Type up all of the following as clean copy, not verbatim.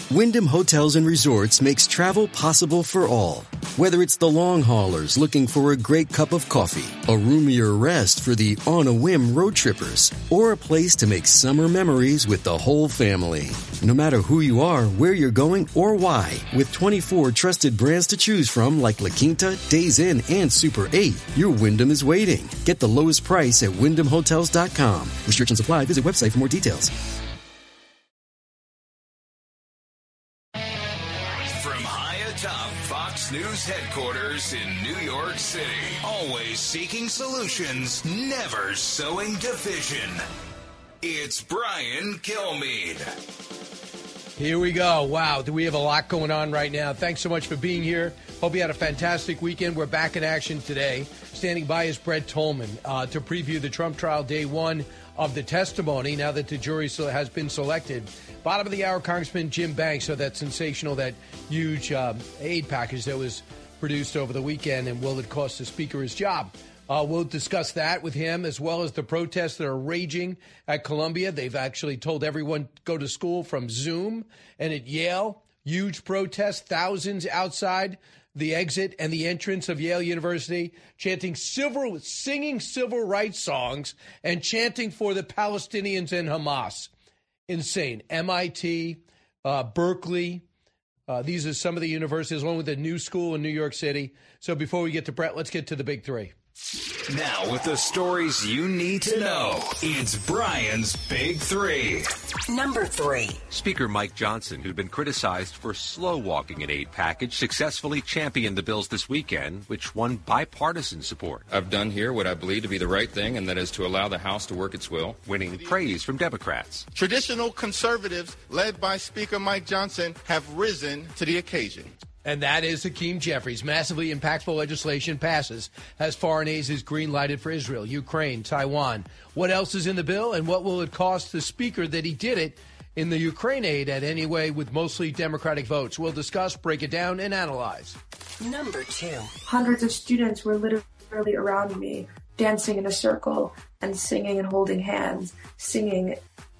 Wyndham Hotels and Resorts makes travel possible for all. Whether it's the long haulers looking for a great cup of coffee, a roomier rest for the on-a-whim road trippers, or a place to make summer memories with the whole family. No matter who you are, where you're going, or why, with 24 trusted brands to choose from like La Quinta, Days Inn, and Super 8, your Wyndham is waiting. Get the lowest price at WyndhamHotels.com. Restrictions apply. Visit website for more details. Fox News headquarters in New York City. Always seeking solutions, never sowing division. It's Brian Kilmeade. Here we go. Wow, do we have a lot going on right now. Thanks so much for being here. Hope you had a fantastic weekend. We're back in action today. Standing by is Brett Tolman to preview the Trump trial day one of the testimony now that the jury has been selected. Bottom of the hour, Congressman Jim Banks. So that sensational, that huge aid package that was produced over the weekend, and will it cost the speaker his job? We'll discuss that with him, as well as the protests that are raging at Columbia. They've actually told everyone go to school from Zoom. And at Yale, huge protests, thousands outside the exit and the entrance of Yale University, singing civil rights songs and chanting for the Palestinians and Hamas. Insane. MIT, Berkeley, these are some of the universities, along with the New School in New York City. So before we get to Brett, let's get to the big three. Now, with the stories you need to know, it's Brian's Big Three. Number 3. Speaker Mike Johnson, who'd been criticized for slow-walking an aid package, successfully championed the bills this weekend, which won bipartisan support. I've done here what I believe to be the right thing, and that is to allow the House to work its will. Winning praise from Democrats. Traditional conservatives, led by Speaker Mike Johnson, have risen to the occasion. And that is Hakeem Jeffries. Massively impactful legislation passes as foreign aid is green-lighted for Israel, Ukraine, Taiwan. What else is in the bill, and what will it cost the speaker that he did it in the Ukraine aid at anyway with mostly Democratic votes? We'll discuss, break it down, and analyze. Number 2. Hundreds of students were literally around me, dancing in a circle and singing and holding hands, singing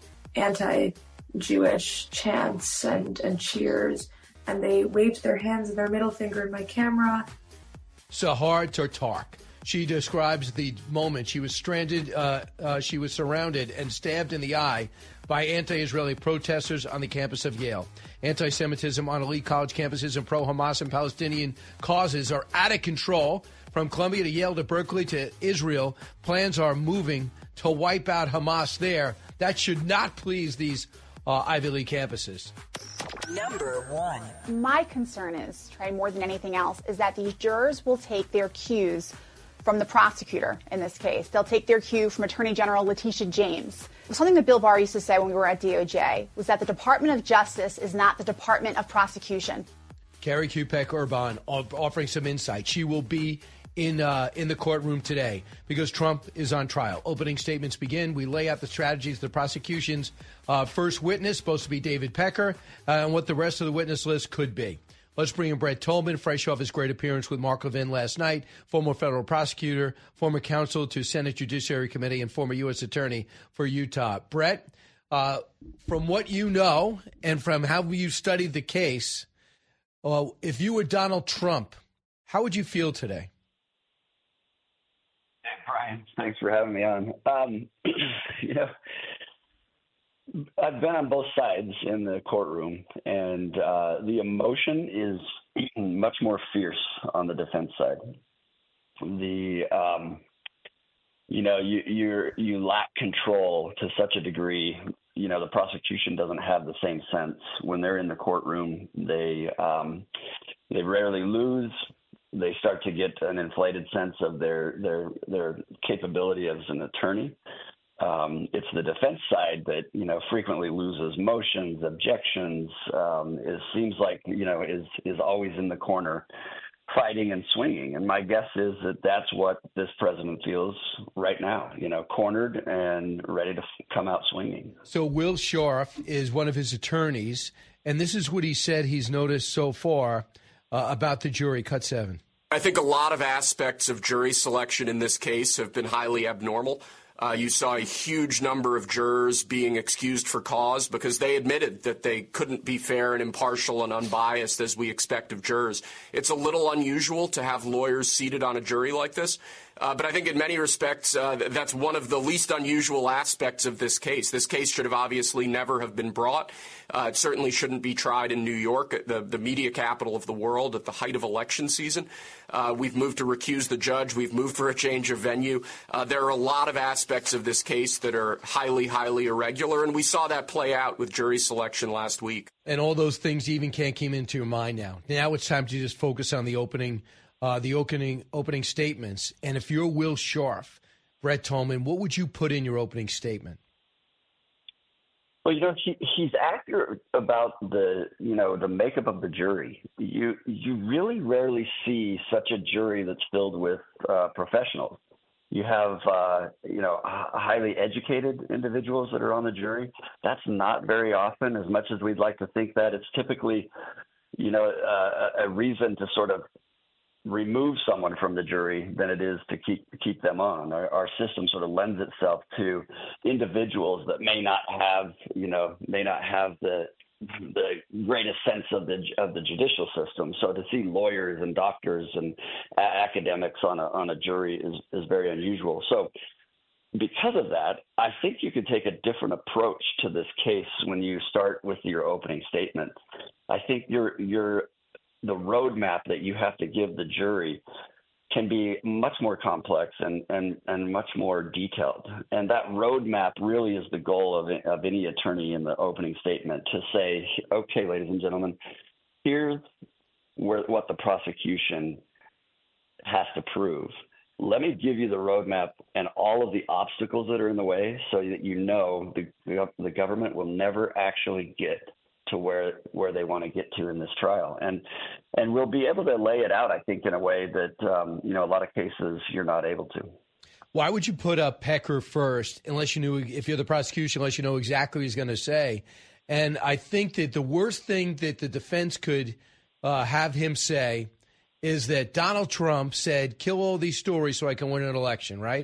anti-Jewish chants and cheers. And they waved their hands and their middle finger in my camera. Sahar Tartark. She describes the moment she was stranded, she was surrounded and stabbed in the eye by anti-Israeli protesters on the campus of Yale. Anti-Semitism on elite college campuses and pro-Hamas and Palestinian causes are out of control. From Columbia to Yale to Berkeley to Israel, plans are moving to wipe out Hamas there. That should not please these Ivy League campuses. Number 1. My concern is, Trey, more than anything else, is that these jurors will take their cues from the prosecutor in this case. They'll take their cue from Attorney General Letitia James. Something that Bill Barr used to say when we were at DOJ was that the Department of Justice is not the Department of Prosecution. Carrie Kupek-Urban offering some insight. She will be in the courtroom today because Trump is on trial. Opening statements begin. We lay out the strategies of the prosecution's first witness, supposed to be David Pecker, and what the rest of the witness list could be. Let's bring in Brett Tolman, fresh off his great appearance with Mark Levin last night, former federal prosecutor, former counsel to Senate Judiciary Committee, and former U.S. Attorney for Utah. Brett, from what you know and from how you studied the case, if you were Donald Trump, how would you feel today? Brian, thanks for having me on. I've been on both sides in the courtroom, and the emotion is much more fierce on the defense side. You lack control to such a degree. The prosecution doesn't have the same sense when they're in the courtroom. They rarely lose. They start to get an inflated sense of their capability as an attorney. It's the defense side that, frequently loses motions, objections. It seems like, is always in the corner fighting and swinging. And my guess is that that's what this president feels right now, cornered and ready to come out swinging. So Will Scharf is one of his attorneys, and this is what he said he's noticed so far about the jury. Cut 7. I think a lot of aspects of jury selection in this case have been highly abnormal. You saw a huge number of jurors being excused for cause because they admitted that they couldn't be fair and impartial and unbiased as we expect of jurors. It's a little unusual to have lawyers seated on a jury like this. But I think in many respects, that's one of the least unusual aspects of this case. This case should have obviously never have been brought. It certainly shouldn't be tried in New York, the media capital of the world, at the height of election season. We've moved to recuse the judge. We've moved for a change of venue. There are a lot of aspects of this case that are highly, highly irregular, and we saw that play out with jury selection last week. And all those things even can't come into your mind now. Now it's time to just focus on the opening statements. And if you're Will Scharf, Brett Tolman, what would you put in your opening statement? Well, he's accurate about the makeup of the jury. You really rarely see such a jury that's filled with professionals. You have highly educated individuals that are on the jury. That's not very often, as much as we'd like to think that. It's typically, a reason to sort of remove someone from the jury than it is to keep them on. Our system sort of lends itself to individuals that may not have the greatest sense of the judicial system. So to see lawyers and doctors and academics on a jury is very unusual. So because of that, I think you could take a different approach to this case when you start with your opening statement. I think the roadmap that you have to give the jury can be much more complex and much more detailed. And that roadmap really is the goal of any attorney in the opening statement, to say, okay, ladies and gentlemen, here's what the prosecution has to prove. Let me give you the roadmap and all of the obstacles that are in the way, so that the government will never actually get to where they want to get to in this trial. And we'll be able to lay it out, I think, in a way that, a lot of cases you're not able to. Why would you put up Pecker first, if you're the prosecution, unless you know exactly what he's going to say? And I think that the worst thing that the defense could have him say is that Donald Trump said, kill all these stories so I can win an election, right?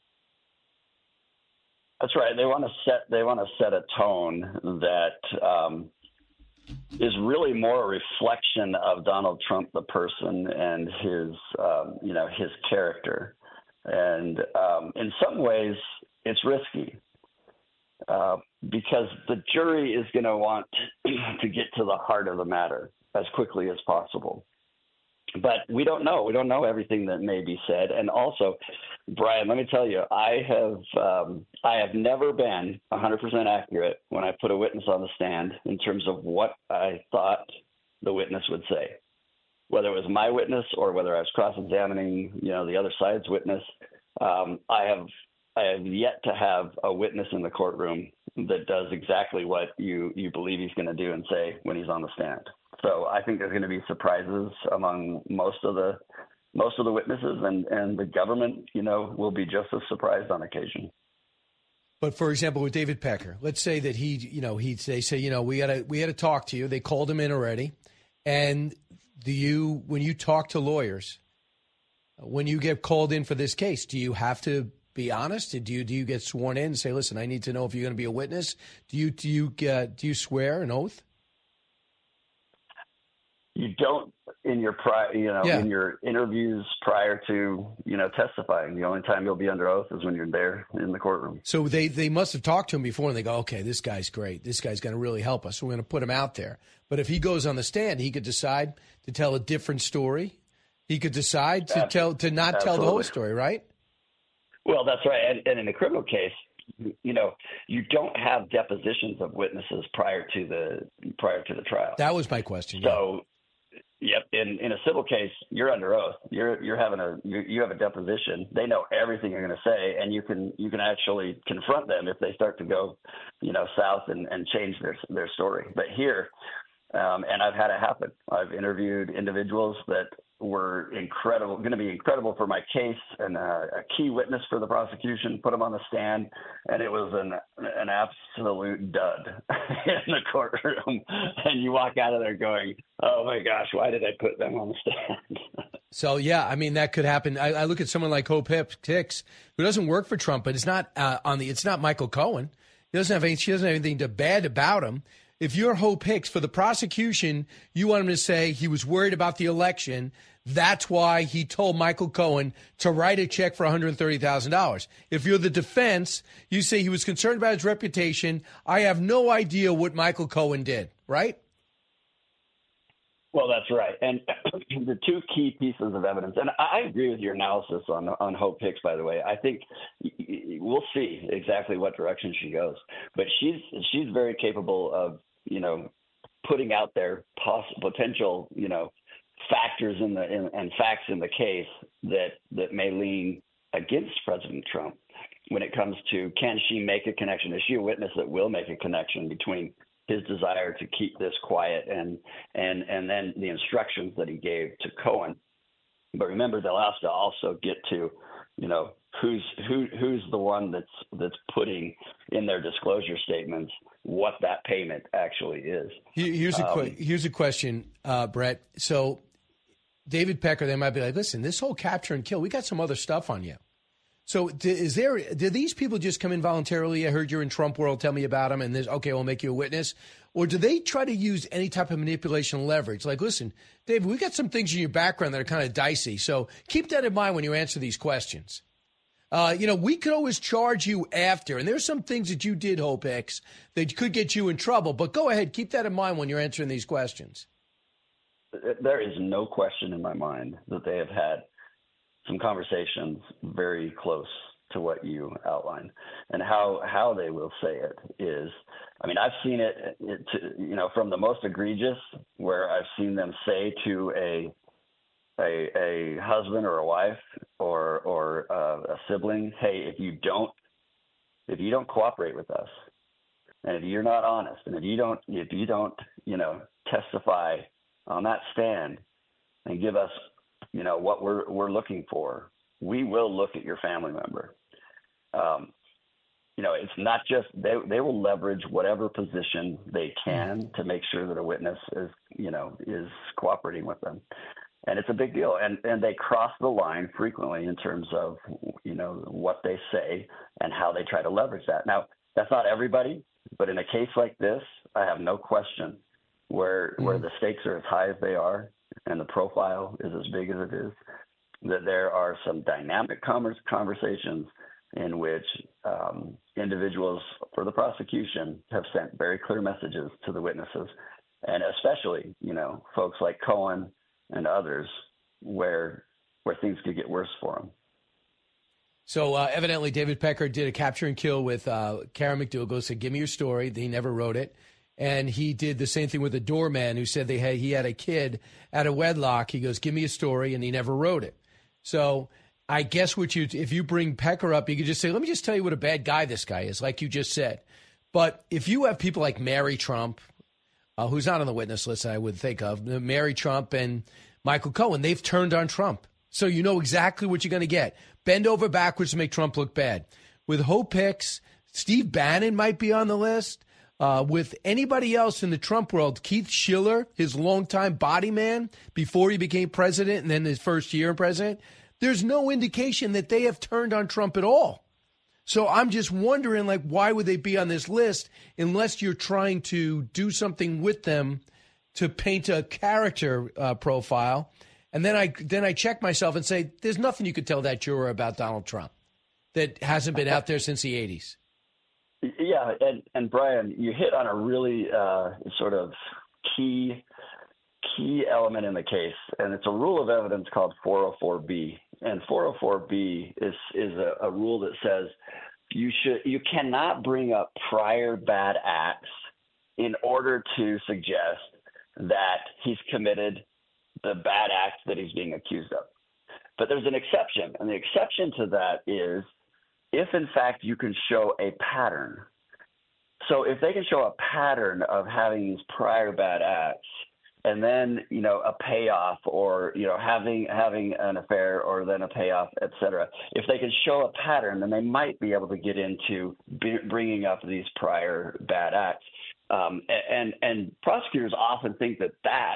That's right. They want to set a tone that is really more a reflection of Donald Trump, the person, and his character. And in some ways, it's risky because the jury is going to want to get to the heart of the matter as quickly as possible. But we don't know. We don't know everything that may be said. And also, Brian, let me tell you, I have never been 100% accurate when I put a witness on the stand in terms of what I thought the witness would say, whether it was my witness or whether I was cross-examining, the other side's witness. I have yet to have a witness in the courtroom that does exactly what you believe he's going to do and say when he's on the stand. So I think there's going to be surprises among most of the witnesses, and the government, will be just as surprised on occasion. But for example, with David Pecker, let's say that they say, we got to talk to you. They called him in already. And when you talk to lawyers, when you get called in for this case, do you have to be honest? Do you get sworn in and say, listen, I need to know if you're going to be a witness? Do you swear an oath? You don't in your in your interviews prior to testifying. The only time you'll be under oath is when you're there in the courtroom. So they must have talked to him before, and they go, okay, this guy's great. This guy's going to really help us. We're going to put him out there. But if he goes on the stand, he could decide to tell a different story. He could decide to not tell the whole story, right? Well, that's right. And in a criminal case, you don't have depositions of witnesses prior to the trial. That was my question. So. Yep. In a civil case, you're under oath. You have a deposition. They know everything you're going to say, and you can actually confront them if they start to go, south and change their story. But here, and I've had it happen. I've interviewed individuals that were going to be incredible for my case, and a key witness for the prosecution, put them on the stand, and it was an absolute dud in the courtroom. And you walk out of there going, oh my gosh, why did I put them on the stand? So, yeah, I mean, that could happen. I look at someone like Hope Hicks, who doesn't work for Trump, but it's not it's not Michael Cohen. She doesn't have anything bad about him. If you're Hope Hicks, for the prosecution, you want him to say he was worried about the election. That's why he told Michael Cohen to write a check for $130,000. If you're the defense, you say he was concerned about his reputation. I have no idea what Michael Cohen did, right? Well, that's right. And the two key pieces of evidence, and I agree with your analysis on Hope Hicks, by the way. I think we'll see exactly what direction she goes. But she's very capable of, putting out there potential, factors and facts in the case that may lean against President Trump when it comes to, can she make a connection? Is she a witness that will make a connection between his desire to keep this quiet and then the instructions that he gave to Cohen? But remember, they'll have to also get to, who's the one that's putting in their disclosure statements what that payment actually is. Here's a question, Brett. So David Pecker, they might be like, listen, this whole capture and kill, we got some other stuff on you. So do these people just come in voluntarily? I heard you're in Trump world. Tell me about them. And okay, we'll make you a witness. Or do they try to use any type of manipulation and leverage? Like, listen, David, we got some things in your background that are kind of dicey. So keep that in mind when you answer these questions. We could always charge you after. And there's some things that you did, Hope Hicks, that could get you in trouble. But go ahead. Keep that in mind when you're answering these questions. There is no question in my mind that they have had some conversations very close to what you outlined. And how they will say it is, I mean, I've seen it from the most egregious, where I've seen them say to a husband or a wife or a sibling, hey, if you don't cooperate with us, and if you're not honest, and if you don't testify on that stand and give us what we're looking for, we will look at your family member. It's not just they will leverage whatever position they can to make sure that a witness is cooperating with them. And it's a big deal. And they cross the line frequently in terms of, what they say and how they try to leverage that. Now, that's not everybody, but in a case like this, I have no question where the stakes are as high as they are and the profile is as big as it is, that there are some dynamic conversations in which individuals for the prosecution have sent very clear messages to the witnesses, and especially, folks like Cohen and others where things could get worse for them. So evidently David Pecker did a capture and kill with Karen McDougal, said, give me your story. He never wrote it. And he did the same thing with a doorman who said he had a kid out of wedlock. He goes, give me a story, and he never wrote it. So I guess if you bring Pecker up, you could just say, let me just tell you what a bad guy this guy is, like you just said. But if you have people like Mary Trump, who's not on the witness list I would think of, Mary Trump and Michael Cohen, they've turned on Trump. So you know exactly what you're going to get. Bend over backwards to make Trump look bad. With Hope Hicks, Steve Bannon might be on the list. With anybody else in the Trump world, Keith Schiller, his longtime body man before he became president and then his first year in president, there's no indication that they have turned on Trump at all. So I'm just wondering, why would they be on this list unless you're trying to do something with them to paint a character profile? And then I check myself and say, there's nothing you could tell that juror about Donald Trump that hasn't been out there since the 80s. Yeah, and Brian, you hit on a really sort of key element in the case, and it's a rule of evidence called 404B. And 404B is a rule that says you cannot bring up prior bad acts in order to suggest that he's committed the bad act that he's being accused of. But there's an exception, and the exception to that is if, in fact, you can show a pattern. So if they can show a pattern of having these prior bad acts and then, a payoff or, having an affair or then a payoff, et cetera, if they can show a pattern, then they might be able to get into bringing up these prior bad acts. And prosecutors often think that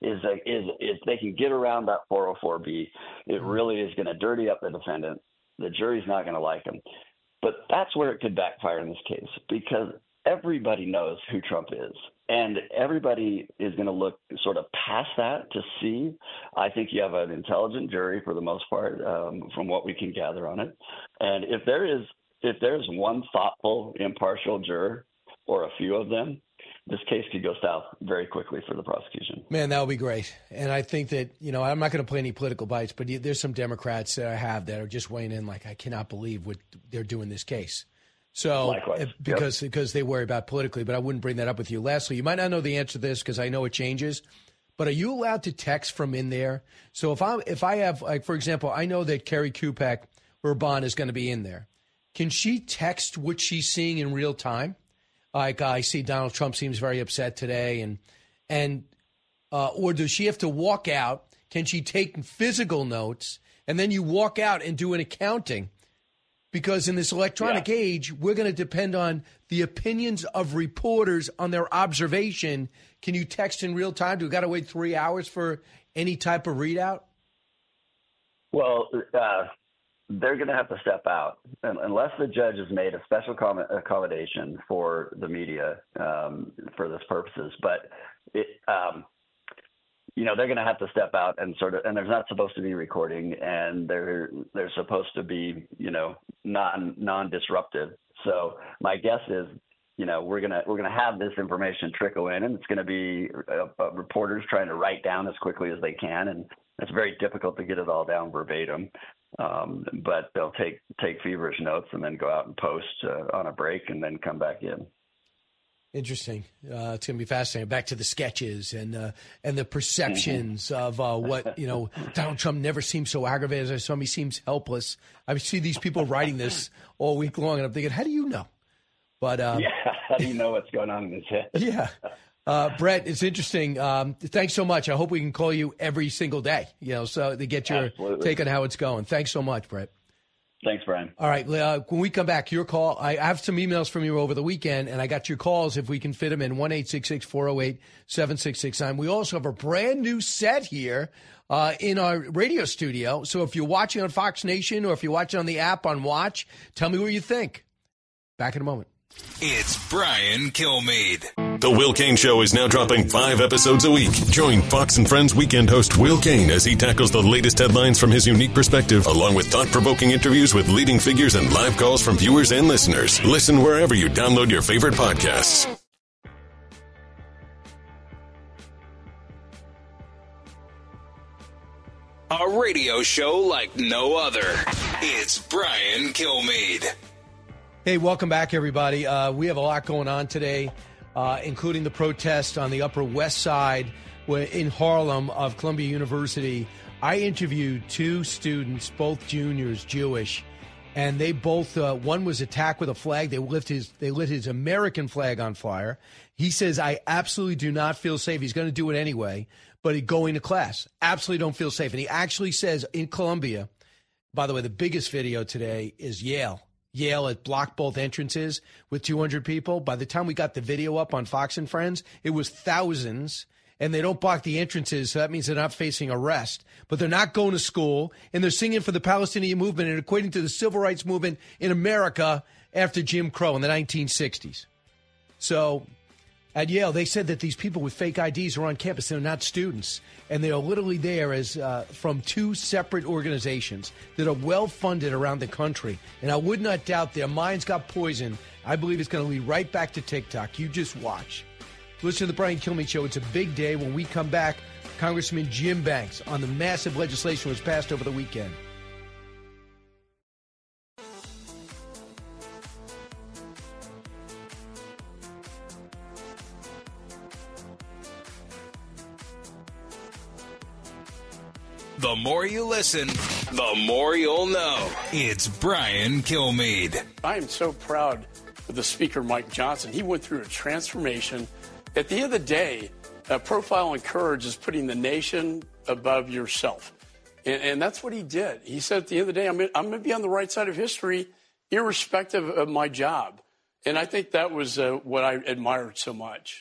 is they can get around that 404B. It really is going to dirty up the defendant. The jury's not going to like him. But that's where it could backfire in this case, because everybody knows who Trump is. And everybody is going to look sort of past that to see. I think you have an intelligent jury for the most part, from what we can gather on it. And if there's one thoughtful, impartial juror, or a few of them, this case could go south very quickly for the prosecution. Man, that would be great. And I think that, I'm not going to play any political bites, but there's some Democrats that I have that are just weighing in like, I cannot believe what they're doing this case. So, likewise. Because they worry about politically, but I wouldn't bring that up with you. Lastly, you might not know the answer to this because I know it changes, but are you allowed to text from in there? So if I have, like, for example, I know that Kerry Kupek-Urban is going to be in there. Can she text what she's seeing in real time? Like, I see Donald Trump seems very upset today, or does she have to walk out? Can she take physical notes and then you walk out and do an accounting? Because in this electronic age, we're going to depend on the opinions of reporters on their observation. Can you text in real time? Do we got to wait 3 hours for any type of readout? Well, they're going to have to step out unless the judge has made a special accommodation for the media for this purposes. But they're going to have to step out and and there's not supposed to be recording, and they're supposed to be, non-disruptive. So my guess is, we're going to have this information trickle in, and it's going to be reporters trying to write down as quickly as they can. And it's very difficult to get it all down verbatim. But they'll take feverish notes and then go out and post on a break and then come back in. Interesting. It's going to be fascinating. Back to the sketches and the perceptions of what, Donald Trump never seems so aggravated as I saw him. He seems helpless. I see these people writing this all week long, and I'm thinking, how do you know? But how do you know what's going on in his head? Yeah. Brett, it's interesting. Thanks so much. I hope we can call you every single day, so to get your take on how it's going. Thanks so much, Brett. Thanks, Brian. All right. When we come back, your call. I have some emails from you over the weekend, and I got your calls if we can fit them in, 1-866-408-7669. We also have a brand new set here in our radio studio. So if you're watching on Fox Nation or if you're watching on the app on Watch, tell me what you think. Back in a moment. It's Brian Kilmeade. The Will Cain Show is now dropping 5 episodes a week. Join Fox & Friends weekend host Will Cain as he tackles the latest headlines from his unique perspective, along with thought-provoking interviews with leading figures and live calls from viewers and listeners. Listen wherever you download your favorite podcasts. A radio show like no other. It's Brian Kilmeade. Hey, welcome back, everybody. We have a lot going on today, including the protest on the Upper West Side in Harlem of Columbia University. I interviewed 2 students, both juniors, Jewish, and they both, one was attacked with a flag. They lit his American flag on fire. He says, I absolutely do not feel safe. He's going to do it anyway, but going to class, absolutely don't feel safe. And he actually says in Columbia, by the way, the biggest video today is Yale. Yale had blocked both entrances with 200 people. By the time we got the video up on Fox and Friends, it was thousands, and they don't block the entrances, so that means they're not facing arrest. But they're not going to school, and they're singing for the Palestinian movement and equating to the civil rights movement in America after Jim Crow in the 1960s. So at Yale, they said that these people with fake IDs are on campus. They're not students. And they are literally there as from 2 separate organizations that are well-funded around the country. And I would not doubt their minds got poisoned. I believe it's going to lead right back to TikTok. You just watch. Listen to the Brian Kilmeade Show. It's a big day. When we come back, Congressman Jim Banks on the massive legislation that was passed over the weekend. The more you listen, the more you'll know. It's Brian Kilmeade. I am so proud of the Speaker, Mike Johnson. He went through a transformation. At the end of the day, Profile and Courage is putting the nation above yourself. And that's what he did. He said at the end of the day, I'm going to be on the right side of history, irrespective of my job. And I think that was what I admired so much.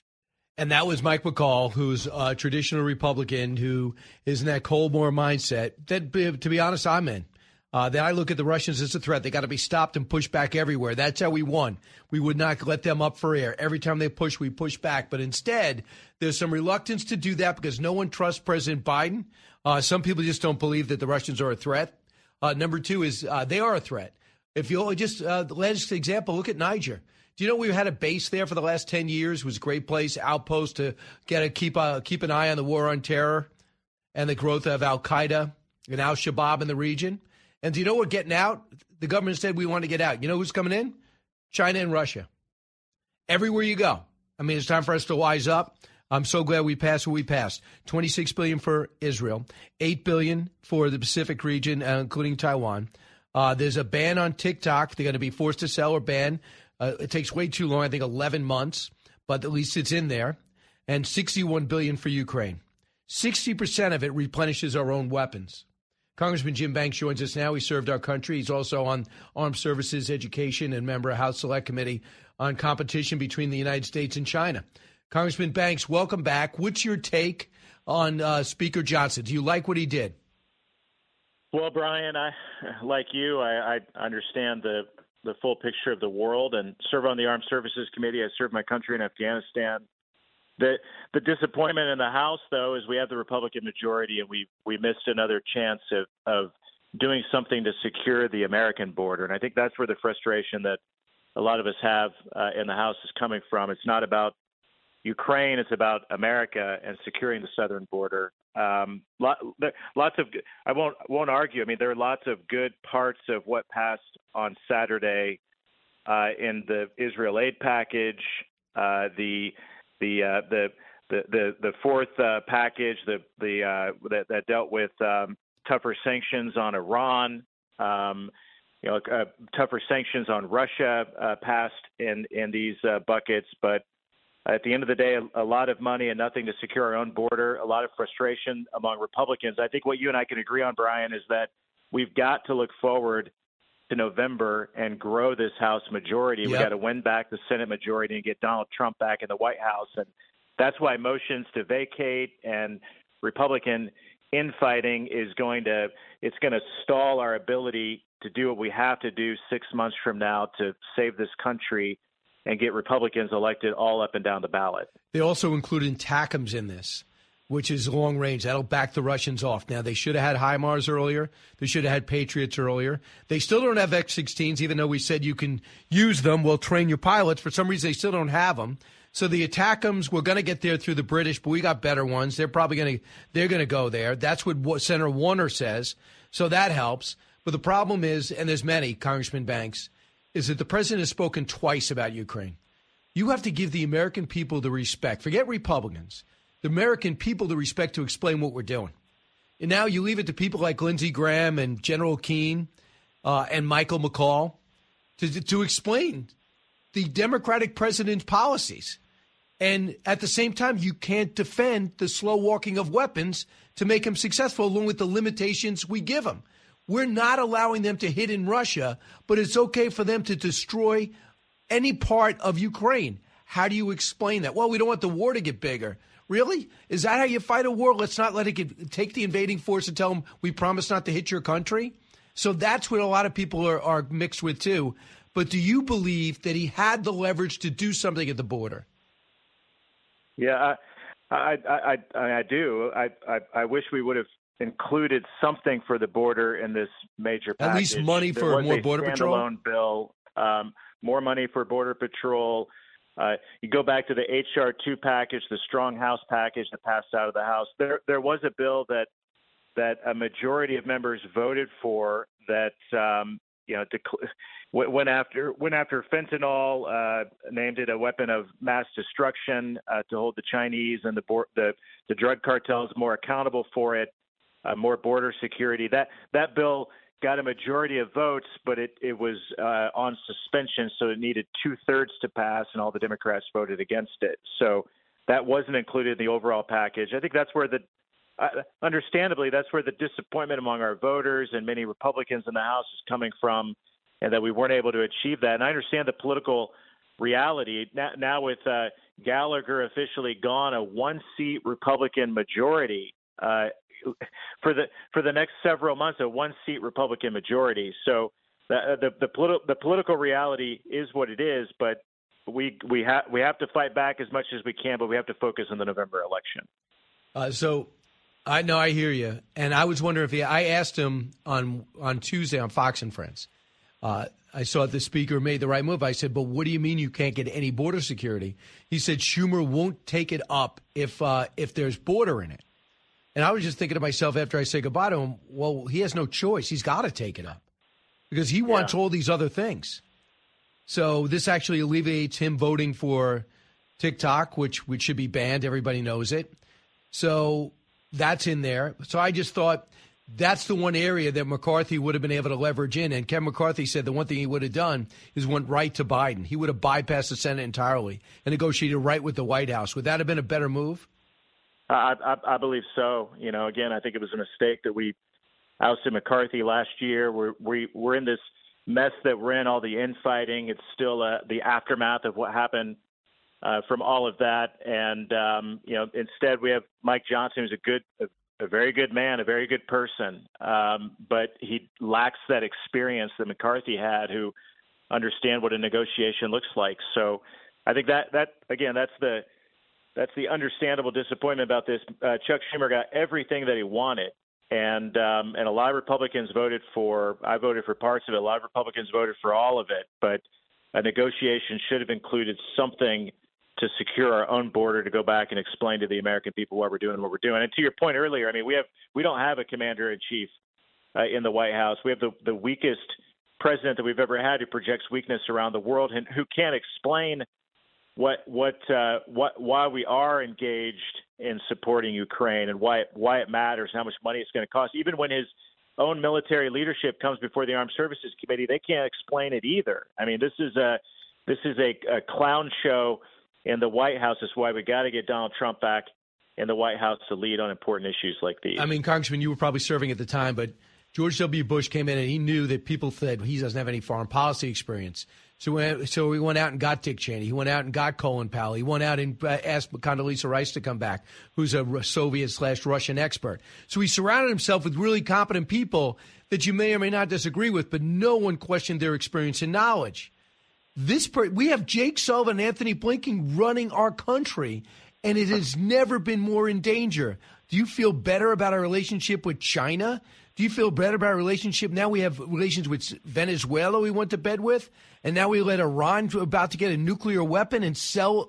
And that was Mike McCall, who's a traditional Republican who is in that Cold War mindset that, to be honest, I'm in. Then I look at the Russians as a threat. They got to be stopped and pushed back everywhere. That's how we won. We would not let them up for air. Every time they push, we push back. But instead, there's some reluctance to do that because no one trusts President Biden. Some people just don't believe that the Russians are a threat. Number two is they are a threat. If you just last example, look at Niger. Do you know we've had a base there for the last 10 years? It was a great place, outpost to keep an eye on the war on terror and the growth of Al-Qaeda and Al-Shabaab in the region. And do you know we're getting out? The government said we want to get out. You know who's coming in? China and Russia. Everywhere you go. I mean, it's time for us to wise up. I'm so glad we passed what we passed. $26 billion for Israel, $8 billion for the Pacific region, including Taiwan. There's a ban on TikTok. They're going to be forced to sell or ban. It takes way too long, I think 11 months, but at least it's in there. And $61 billion for Ukraine. 60% of it replenishes our own weapons. Congressman Jim Banks joins us now. He served our country. He's also on Armed Services, Education, and member of House Select Committee on competition between the United States and China. Congressman Banks, welcome back. What's your take on Speaker Johnson? Do you like what he did? Well, Brian, I understand the full picture of the world and serve on the Armed Services Committee. I served my country in Afghanistan. The disappointment in the House, though, is we have the Republican majority, and we missed another chance of doing something to secure the American border. And I think that's where the frustration that a lot of us have in the House is coming from. It's not about Ukraine; it's about America and securing the southern border. Lots of I won't argue. I mean, there are lots of good parts of what passed on Saturday in the Israel aid package, the fourth package that dealt with tougher sanctions on Iran, tougher sanctions on Russia passed in these buckets. But at the end of the day, a lot of money and nothing to secure our own border, a lot of frustration among Republicans. I think what you and I can agree on, Brian, is that we've got to look forward to November and grow this House majority. Yep. We got to win back the Senate majority and get Donald Trump back in the White House. And that's why motions to vacate and Republican infighting is going to stall our ability to do what we have to do 6 months from now to save this country and get Republicans elected all up and down the ballot. They also included TACMs in this, which is long range. That'll back the Russians off. Now, they should have had HIMARS earlier. They should have had Patriots earlier. They still don't have X-16s, even though we said you can use them. We'll train your pilots. For some reason, they still don't have them. So the ATACMs, we're going to get there through the British, but we got better ones. They're going to go there. That's what Senator Warner says. So that helps. But the problem is, and there's many, Congressman Banks, is that the president has spoken twice about Ukraine. You have to give the American people the respect. Forget Republicans. The American people the respect to explain what we're doing. And now you leave it to people like Lindsey Graham and General Keane and Michael McCall to explain the Democratic president's policies. And at the same time, you can't defend the slow walking of weapons to make him successful, along with the limitations we give him. We're not allowing them to hit in Russia, but it's okay for them to destroy any part of Ukraine. How do you explain that? Well, we don't want the war to get bigger. Really? Is that how you fight a war? Let's not let it take the invading force and tell them we promise not to hit your country. So that's what a lot of people are mixed with, too. But do you believe that he had the leverage to do something at the border? Yeah, I do. I wish we would have included something for the border in this major package. At least money for more Border Patrol? Standalone bill, more money for Border Patrol. You go back to the H.R. 2 package, the Strong House package that passed out of the House. There was a bill that a majority of members voted for that went after fentanyl, named it a weapon of mass destruction to hold the Chinese and the drug cartels more accountable for it, more border security. That bill got a majority of votes, but it was on suspension, so it needed 2/3 to pass, and all the Democrats voted against it. So that wasn't included in the overall package. I think that's where understandably, that's where the disappointment among our voters and many Republicans in the House is coming from, and that we weren't able to achieve that. And I understand the political reality. Now with Gallagher officially gone, a one-seat Republican majority for the next several months, a one-seat Republican majority. So the political reality is what it is, but we have to fight back as much as we can, but we have to focus on the November election. So I know, I hear you, and I was wondering if I asked him on Tuesday on Fox and Friends. I saw the speaker made the right move. I said, but what do you mean you can't get any border security? He said Schumer won't take it up if there's border in it. And I was just thinking to myself after I say goodbye to him, well, he has no choice. He's got to take it up because he wants all these other things. So this actually alleviates him voting for TikTok, which should be banned. Everybody knows it. So that's in there. So I just thought that's the one area that McCarthy would have been able to leverage in. And Kevin McCarthy said the one thing he would have done is went right to Biden. He would have bypassed the Senate entirely and negotiated right with the White House. Would that have been a better move? I believe so. Again, I think it was a mistake that we ousted McCarthy last year. We're in this mess that we're in, all the infighting. It's still the aftermath of what happened from all of that. And, instead we have Mike Johnson, who's a very good man, a very good person. But he lacks that experience that McCarthy had, who understand what a negotiation looks like. So I think that again, that's the understandable disappointment about this. Chuck Schumer got everything that he wanted. And a lot of Republicans voted for – I voted for parts of it. A lot of Republicans voted for all of it. But a negotiation should have included something to secure our own border, to go back and explain to the American people why we're doing what we're doing. And to your point earlier, I mean, we don't have a commander-in-chief in the White House. We have the weakest president that we've ever had, who projects weakness around the world and who can't explain why we are engaged in supporting Ukraine and why it matters and how much money it's going to cost. Even when his own military leadership comes before the Armed Services Committee, they can't explain it either. I mean, this is a clown show in the White House. Is why we got to get Donald Trump back in the White House to lead on important issues like these. I mean, Congressman, you were probably serving at the time, but George W. Bush came in and he knew that people said he doesn't have any foreign policy experience. So he went out and got Dick Cheney. He went out and got Colin Powell. He went out and asked Condoleezza Rice to come back, who's a Soviet/Russian expert. So he surrounded himself with really competent people that you may or may not disagree with, but no one questioned their experience and knowledge. We have Jake Sullivan and Anthony Blinken running our country, and it has never been more in danger. Do you feel better about our relationship with China? Do you feel better about our relationship? Now we have relations with Venezuela we went to bed with, and now we let Iran about to get a nuclear weapon and sell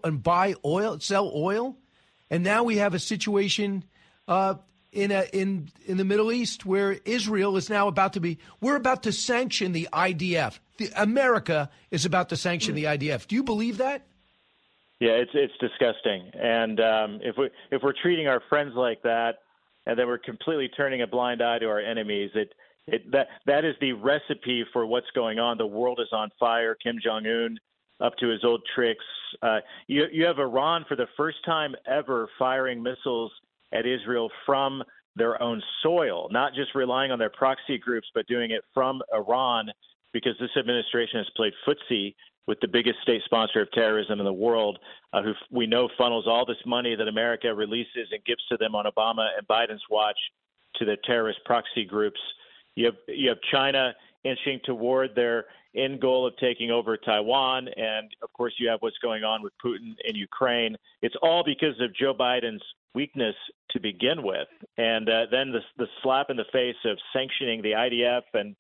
oil. And now we have a situation in the Middle East where Israel is now we're about to sanction the IDF. America is about to sanction the IDF. Do you believe that? Yeah, it's disgusting. And if we're treating our friends like that, and then we're completely turning a blind eye to our enemies, that is the recipe for what's going on. The world is on fire. Kim Jong-un up to his old tricks. You have Iran for the first time ever firing missiles at Israel from their own soil, not just relying on their proxy groups, but doing it from Iran, because this administration has played footsie with the biggest state sponsor of terrorism in the world, who we know funnels all this money that America releases and gives to them on Obama and Biden's watch to the terrorist proxy groups. You have China inching toward their end goal of taking over Taiwan. And, of course, you have what's going on with Putin in Ukraine. It's all because of Joe Biden's weakness to begin with. And then the slap in the face of sanctioning the IDF and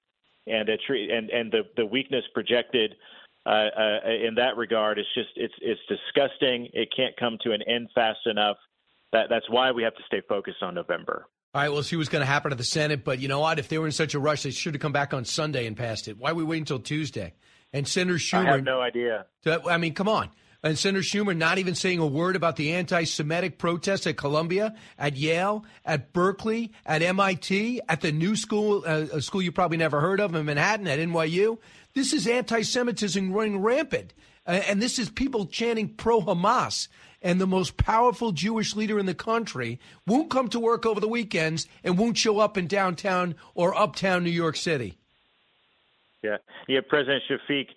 the weakness projected in that regard, it's disgusting. It can't come to an end fast enough. That's why we have to stay focused on November. All right, we'll see what's going to happen to the Senate. But you know what? If they were in such a rush, they should have come back on Sunday and passed it. Why are we waiting until Tuesday? And Senator Schumer. I have no idea. I mean, come on. And Senator Schumer not even saying a word about the anti-Semitic protests at Columbia, at Yale, at Berkeley, at MIT, at the new school, a school you probably never heard of in Manhattan, at NYU. This is anti-Semitism running rampant. And this is people chanting pro-Hamas. And the most powerful Jewish leader in the country won't come to work over the weekends and won't show up in downtown or uptown New York City. Yeah. President Shafiq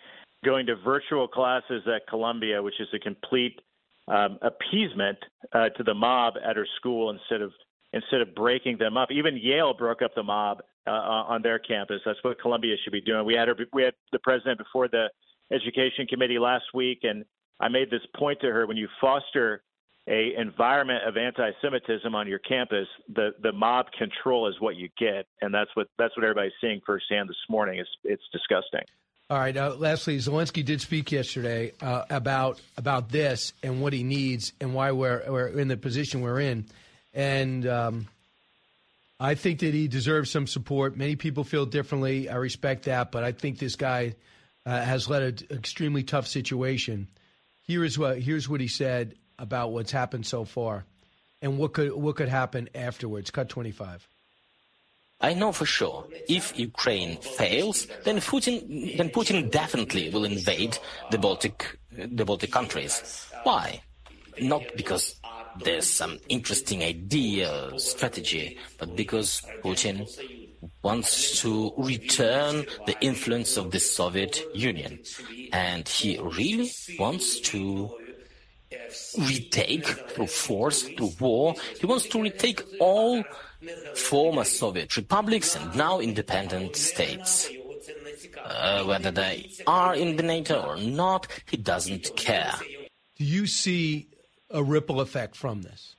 going to virtual classes at Columbia, which is a complete appeasement to the mob at her school instead of breaking them up. Even Yale broke up the mob on their campus. That's what Columbia should be doing. We had the president before the Education Committee last week, and I made this point to her: when you foster a environment of anti-Semitism on your campus, the mob control is what you get, and that's what everybody's seeing firsthand this morning. It's disgusting. All right. Lastly, Zelensky did speak yesterday about this and what he needs and why we're in the position we're in, and I think that he deserves some support. Many people feel differently. I respect that, but I think this guy has led an extremely tough situation. Here's what he said about what's happened so far and what could happen afterwards. Cut 25. I know for sure if Ukraine fails, then Putin definitely will invade the Baltic countries. Why? Not because there's some interesting idea or strategy, but because Putin wants to return the influence of the Soviet Union. And he really wants to retake, through force, through war, he wants to retake all former Soviet republics and now independent states. Whether they are in the NATO or not, he doesn't care. Do you see a ripple effect from this?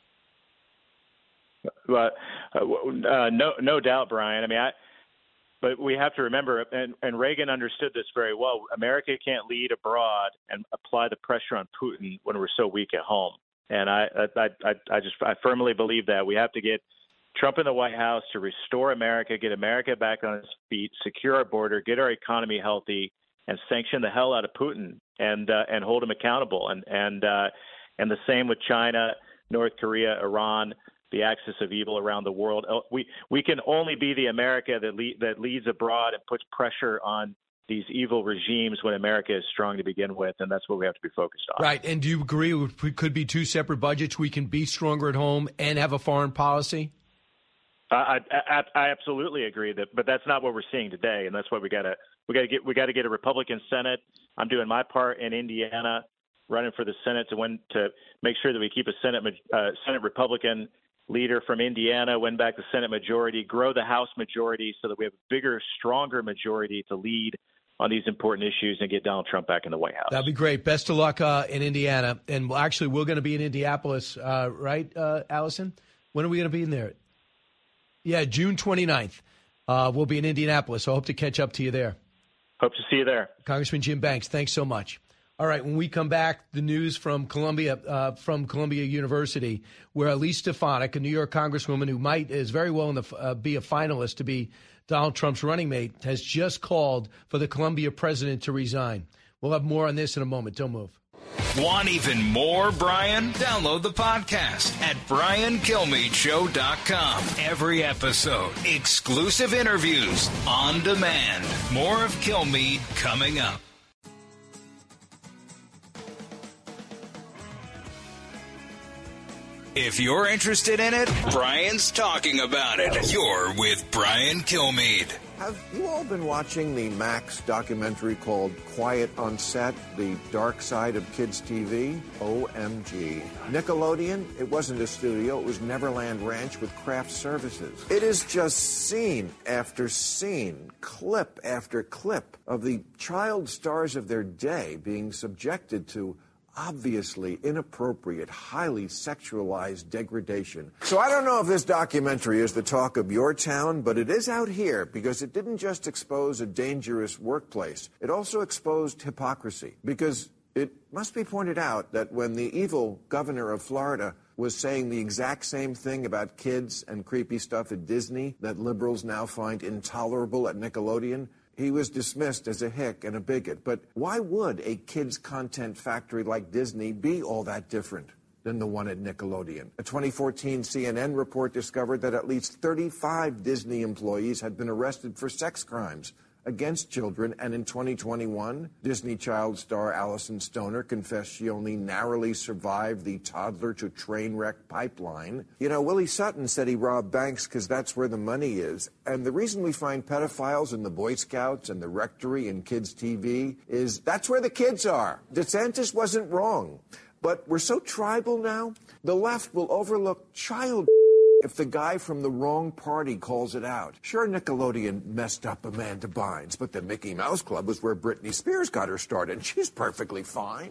No doubt, Brian. I mean, but we have to remember, and Reagan understood this very well, America can't lead abroad and apply the pressure on Putin when we're so weak at home. And I firmly believe that. We have to get Trump in the White House to restore America, get America back on its feet, secure our border, get our economy healthy, and sanction the hell out of Putin and hold him accountable. And the same with China, North Korea, Iran, the axis of evil around the world. We can only be the America that leads abroad and puts pressure on these evil regimes when America is strong to begin with, and that's what we have to be focused on. Right, and do you agree we could be two separate budgets? We can be stronger at home and have a foreign policy? I absolutely agree but that's not what we're seeing today, and that's what we got to get a Republican Senate. I'm doing my part in Indiana, running for the Senate to make sure that we keep a Senate Republican leader from Indiana, win back the Senate majority, grow the House majority so that we have a bigger, stronger majority to lead on these important issues and get Donald Trump back in the White House. That'd be great. Best of luck in Indiana. And actually, we're going to be in Indianapolis, right, Allison? When are we going to be in there? Yeah, June 29th. We'll be in Indianapolis, so I hope to catch up to you there. Hope to see you there. Congressman Jim Banks, thanks so much. All right, when we come back, the news from Columbia University, where Elise Stefanik, a New York congresswoman who is very well be a finalist to be Donald Trump's running mate, has just called for the Columbia president to resign. We'll have more on this in a moment. Don't move. Want even more Brian? Download the podcast at BrianKilmeadshow.com. Every episode, exclusive interviews on demand. More of Kilmeade coming up. If you're interested in it, Brian's talking about it. You're with Brian Kilmeade. Have you all been watching the Max documentary called Quiet on Set, the dark side of kids' TV? OMG. Nickelodeon, it wasn't a studio, it was Neverland Ranch with craft services. It is just scene after scene, clip after clip of the child stars of their day being subjected to obviously inappropriate, highly sexualized degradation. So I don't know if this documentary is the talk of your town, but it is out here because it didn't just expose a dangerous workplace. It also exposed hypocrisy, because it must be pointed out that when the evil governor of Florida was saying the exact same thing about kids and creepy stuff at Disney that liberals now find intolerable at Nickelodeon, he was dismissed as a hick and a bigot. But why would a kids' content factory like Disney be all that different than the one at Nickelodeon? A 2014 CNN report discovered that at least 35 Disney employees had been arrested for sex crimes against children. And in 2021, Disney child star Allison Stoner confessed she only narrowly survived the toddler-to-train wreck pipeline. You know, Willie Sutton said he robbed banks because that's where the money is. And the reason we find pedophiles in the Boy Scouts and the Rectory and kids' TV is that's where the kids are. DeSantis wasn't wrong. But we're so tribal now, the left will overlook child if the guy from the wrong party calls it out. Sure, Nickelodeon messed up Amanda Bynes, but the Mickey Mouse Club was where Britney Spears got her start, and she's perfectly fine.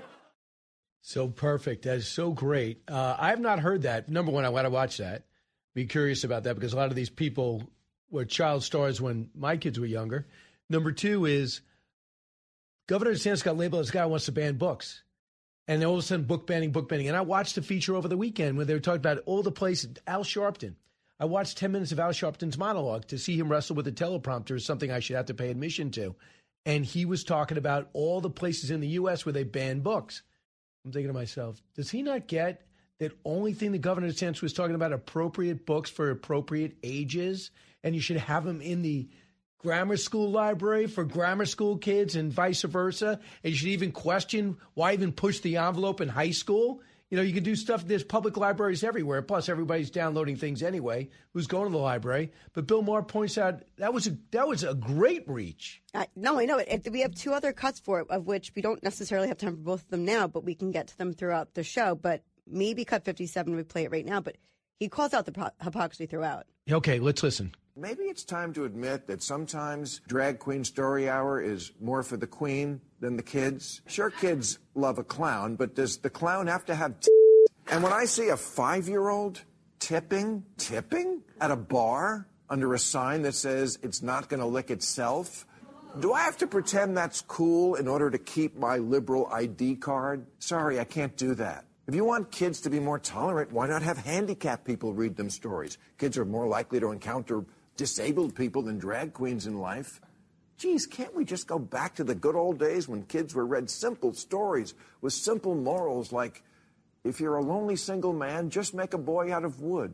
So perfect. That is so great. I have not heard that. Number one, I want to watch that. Be curious about that because a lot of these people were child stars when my kids were younger. Number two is Governor DeSantis got labeled as a guy who wants to ban books. And all of a sudden, book banning. And I watched the feature over the weekend where they were talking about all the places. Al Sharpton. I watched 10 minutes of Al Sharpton's monologue to see him wrestle with a teleprompter is something I should have to pay admission to. And he was talking about all the places in the U.S. where they ban books. I'm thinking to myself, does he not get that only thing the Governor DeSantis was talking about appropriate books for appropriate ages? And you should have them in the grammar school library for grammar school kids and vice versa. And you should even question why even push the envelope in high school. You know, you can do stuff. There's public libraries everywhere. Plus, everybody's downloading things anyway. Who's going to the library? But Bill Maher points out that was a great reach. No, I know it. We have two other cuts for it, of which we don't necessarily have time for both of them now, but we can get to them throughout the show. But maybe cut 57, we play it right now. But he calls out the hypocrisy throughout. Okay, let's listen. Maybe it's time to admit that sometimes Drag Queen Story Hour is more for the queen than the kids. Sure, kids love a clown, but does the clown have to have And when I see a 5-year-old tipping at a bar under a sign that says it's not going to lick itself, do I have to pretend that's cool in order to keep my liberal ID card? Sorry, I can't do that. If you want kids to be more tolerant, why not have handicapped people read them stories? Kids are more likely to encounter disabled people than drag queens in life. Geez, can't we just go back to the good old days when kids were read simple stories with simple morals like, if you're a lonely single man, just make a boy out of wood.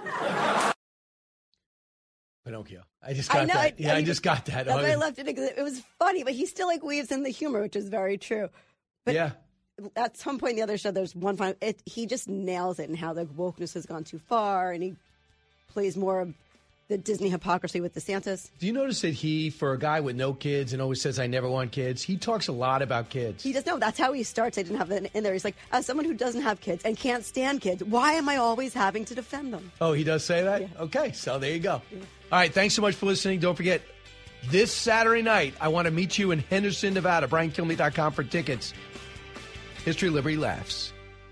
Pinocchio. I just got that. I just got that. That's why I left it. It was funny, but he still weaves in the humor, which is very true. But yeah. At some point in the other show, there's one final. He just nails it and how the wokeness has gone too far, and he plays more of the Disney hypocrisy with DeSantis. Do you notice that he, for a guy with no kids and always says, I never want kids, he talks a lot about kids. He does. No, that's how he starts. I didn't have that in there. He's like, as someone who doesn't have kids and can't stand kids, why am I always having to defend them? Oh, he does say that? Yeah. Okay, so there you go. Yeah. All right, thanks so much for listening. Don't forget, this Saturday night, I want to meet you in Henderson, Nevada. BrianKilmeade.com for tickets. History, Liberty, Laughs.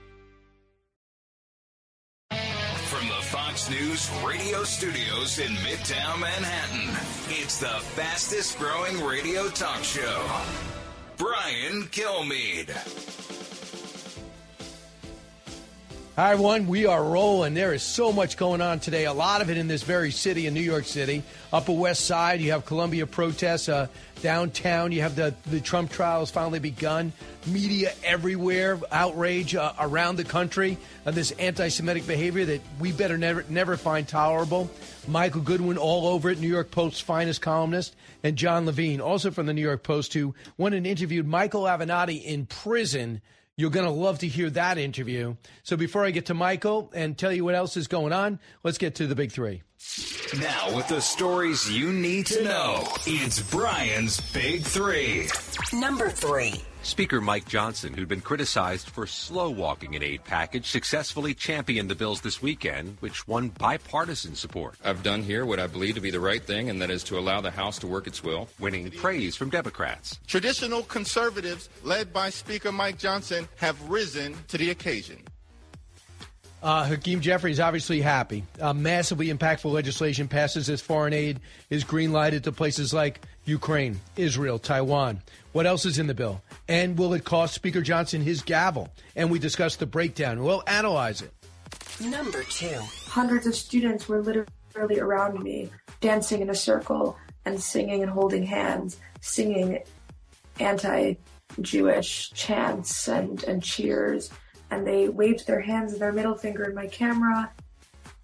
From the Fox News radio studios in Midtown Manhattan, it's the fastest growing radio talk show. Brian Kilmeade. Hi, everyone. We are rolling. There is so much going on today. A lot of it in this very city, in New York City. Upper West Side, you have Columbia protests. Downtown, you have the Trump trials finally begun. Media everywhere, outrage around the country of this anti-Semitic behavior that we better never find tolerable. Michael Goodwin all over it, New York Post's finest columnist, and John Levine, also from the New York Post, who went and interviewed Michael Avenatti in prison. You're going to love to hear that interview. So before I get to Michael and tell you what else is going on, let's get to the big three. Now with the stories you need to know, it's Brian's Big Three. Number 3. Speaker Mike Johnson, who'd been criticized for slow-walking an aid package, successfully championed the bills this weekend, which won bipartisan support. I've done here what I believe to be the right thing, and that is to allow the House to work its will. Winning praise from Democrats. Traditional conservatives, led by Speaker Mike Johnson, have risen to the occasion. Hakeem Jeffries obviously happy. Massively impactful legislation passes as foreign aid is green-lighted to places like Ukraine, Israel, Taiwan. What else is in the bill? And will it cost Speaker Johnson his gavel? And we discuss the breakdown. We'll analyze it. Number 2. Hundreds of students were literally around me, dancing in a circle and singing and holding hands, singing anti-Jewish chants and cheers. And they waved their hands and their middle finger in my camera.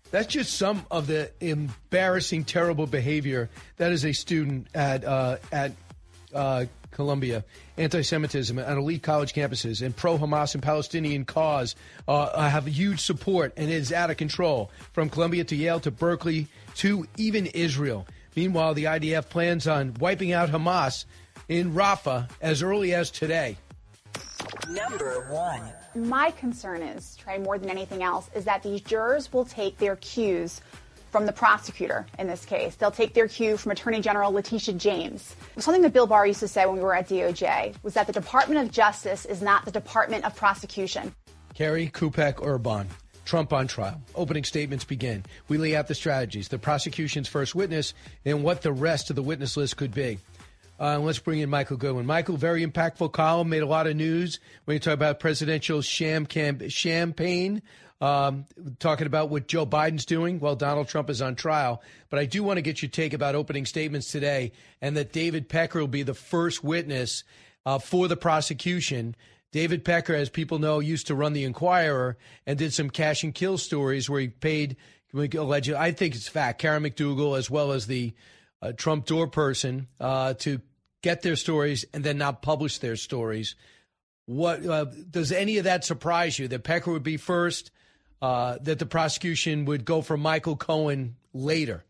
That's just some of the embarrassing, terrible behavior that is a student at Columbia. Anti-Semitism on elite college campuses and pro-Hamas and Palestinian cause have huge support, and it is out of control, from Columbia to Yale to Berkeley to even Israel. Meanwhile, the IDF plans on wiping out Hamas in Rafah as early as today. Number 1. My concern is, Trey, more than anything else, is that these jurors will take their cues from the prosecutor in this case. They'll take their cue from Attorney General Letitia James. Something that Bill Barr used to say when we were at DOJ was that the Department of Justice is not the Department of Prosecution. Kerry, Kupek, Urban. Trump on trial. Opening statements begin. We lay out the strategies, the prosecution's first witness, and what the rest of the witness list could be. Let's bring in Michael Goodwin. Michael, very impactful column, made a lot of news when you talk about presidential champagne, talking about what Joe Biden's doing while Donald Trump is on trial. But I do want to get your take about opening statements today, and that David Pecker will be the first witness for the prosecution. David Pecker, as people know, used to run the Inquirer and did some cash and kill stories where he paid, allegedly, I think it's fact, Karen McDougal as well as the Trump door person to get their stories and then not publish their stories. What does any of that surprise you, that Pecker would be first, that the prosecution would go for Michael Cohen later?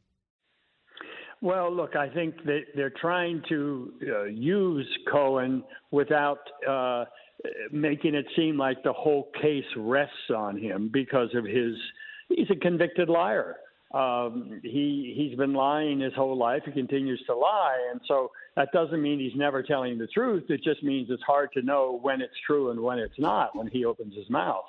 Well, look, I think that they're trying to use Cohen without making it seem like the whole case rests on him because of he's a convicted liar. He's been lying his whole life. He continues to lie. And so that doesn't mean he's never telling the truth. It just means it's hard to know when it's true and when it's not when he opens his mouth.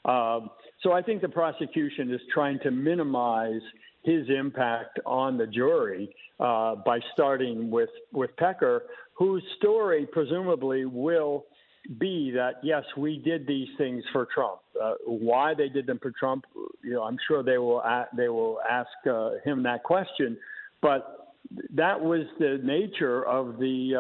So I think the prosecution is trying to minimize his impact on the jury by starting with Pecker, whose story presumably will be that, yes, we did these things for Trump. Why they did them for Trump, I'm sure they will ask him that question. But that was the nature of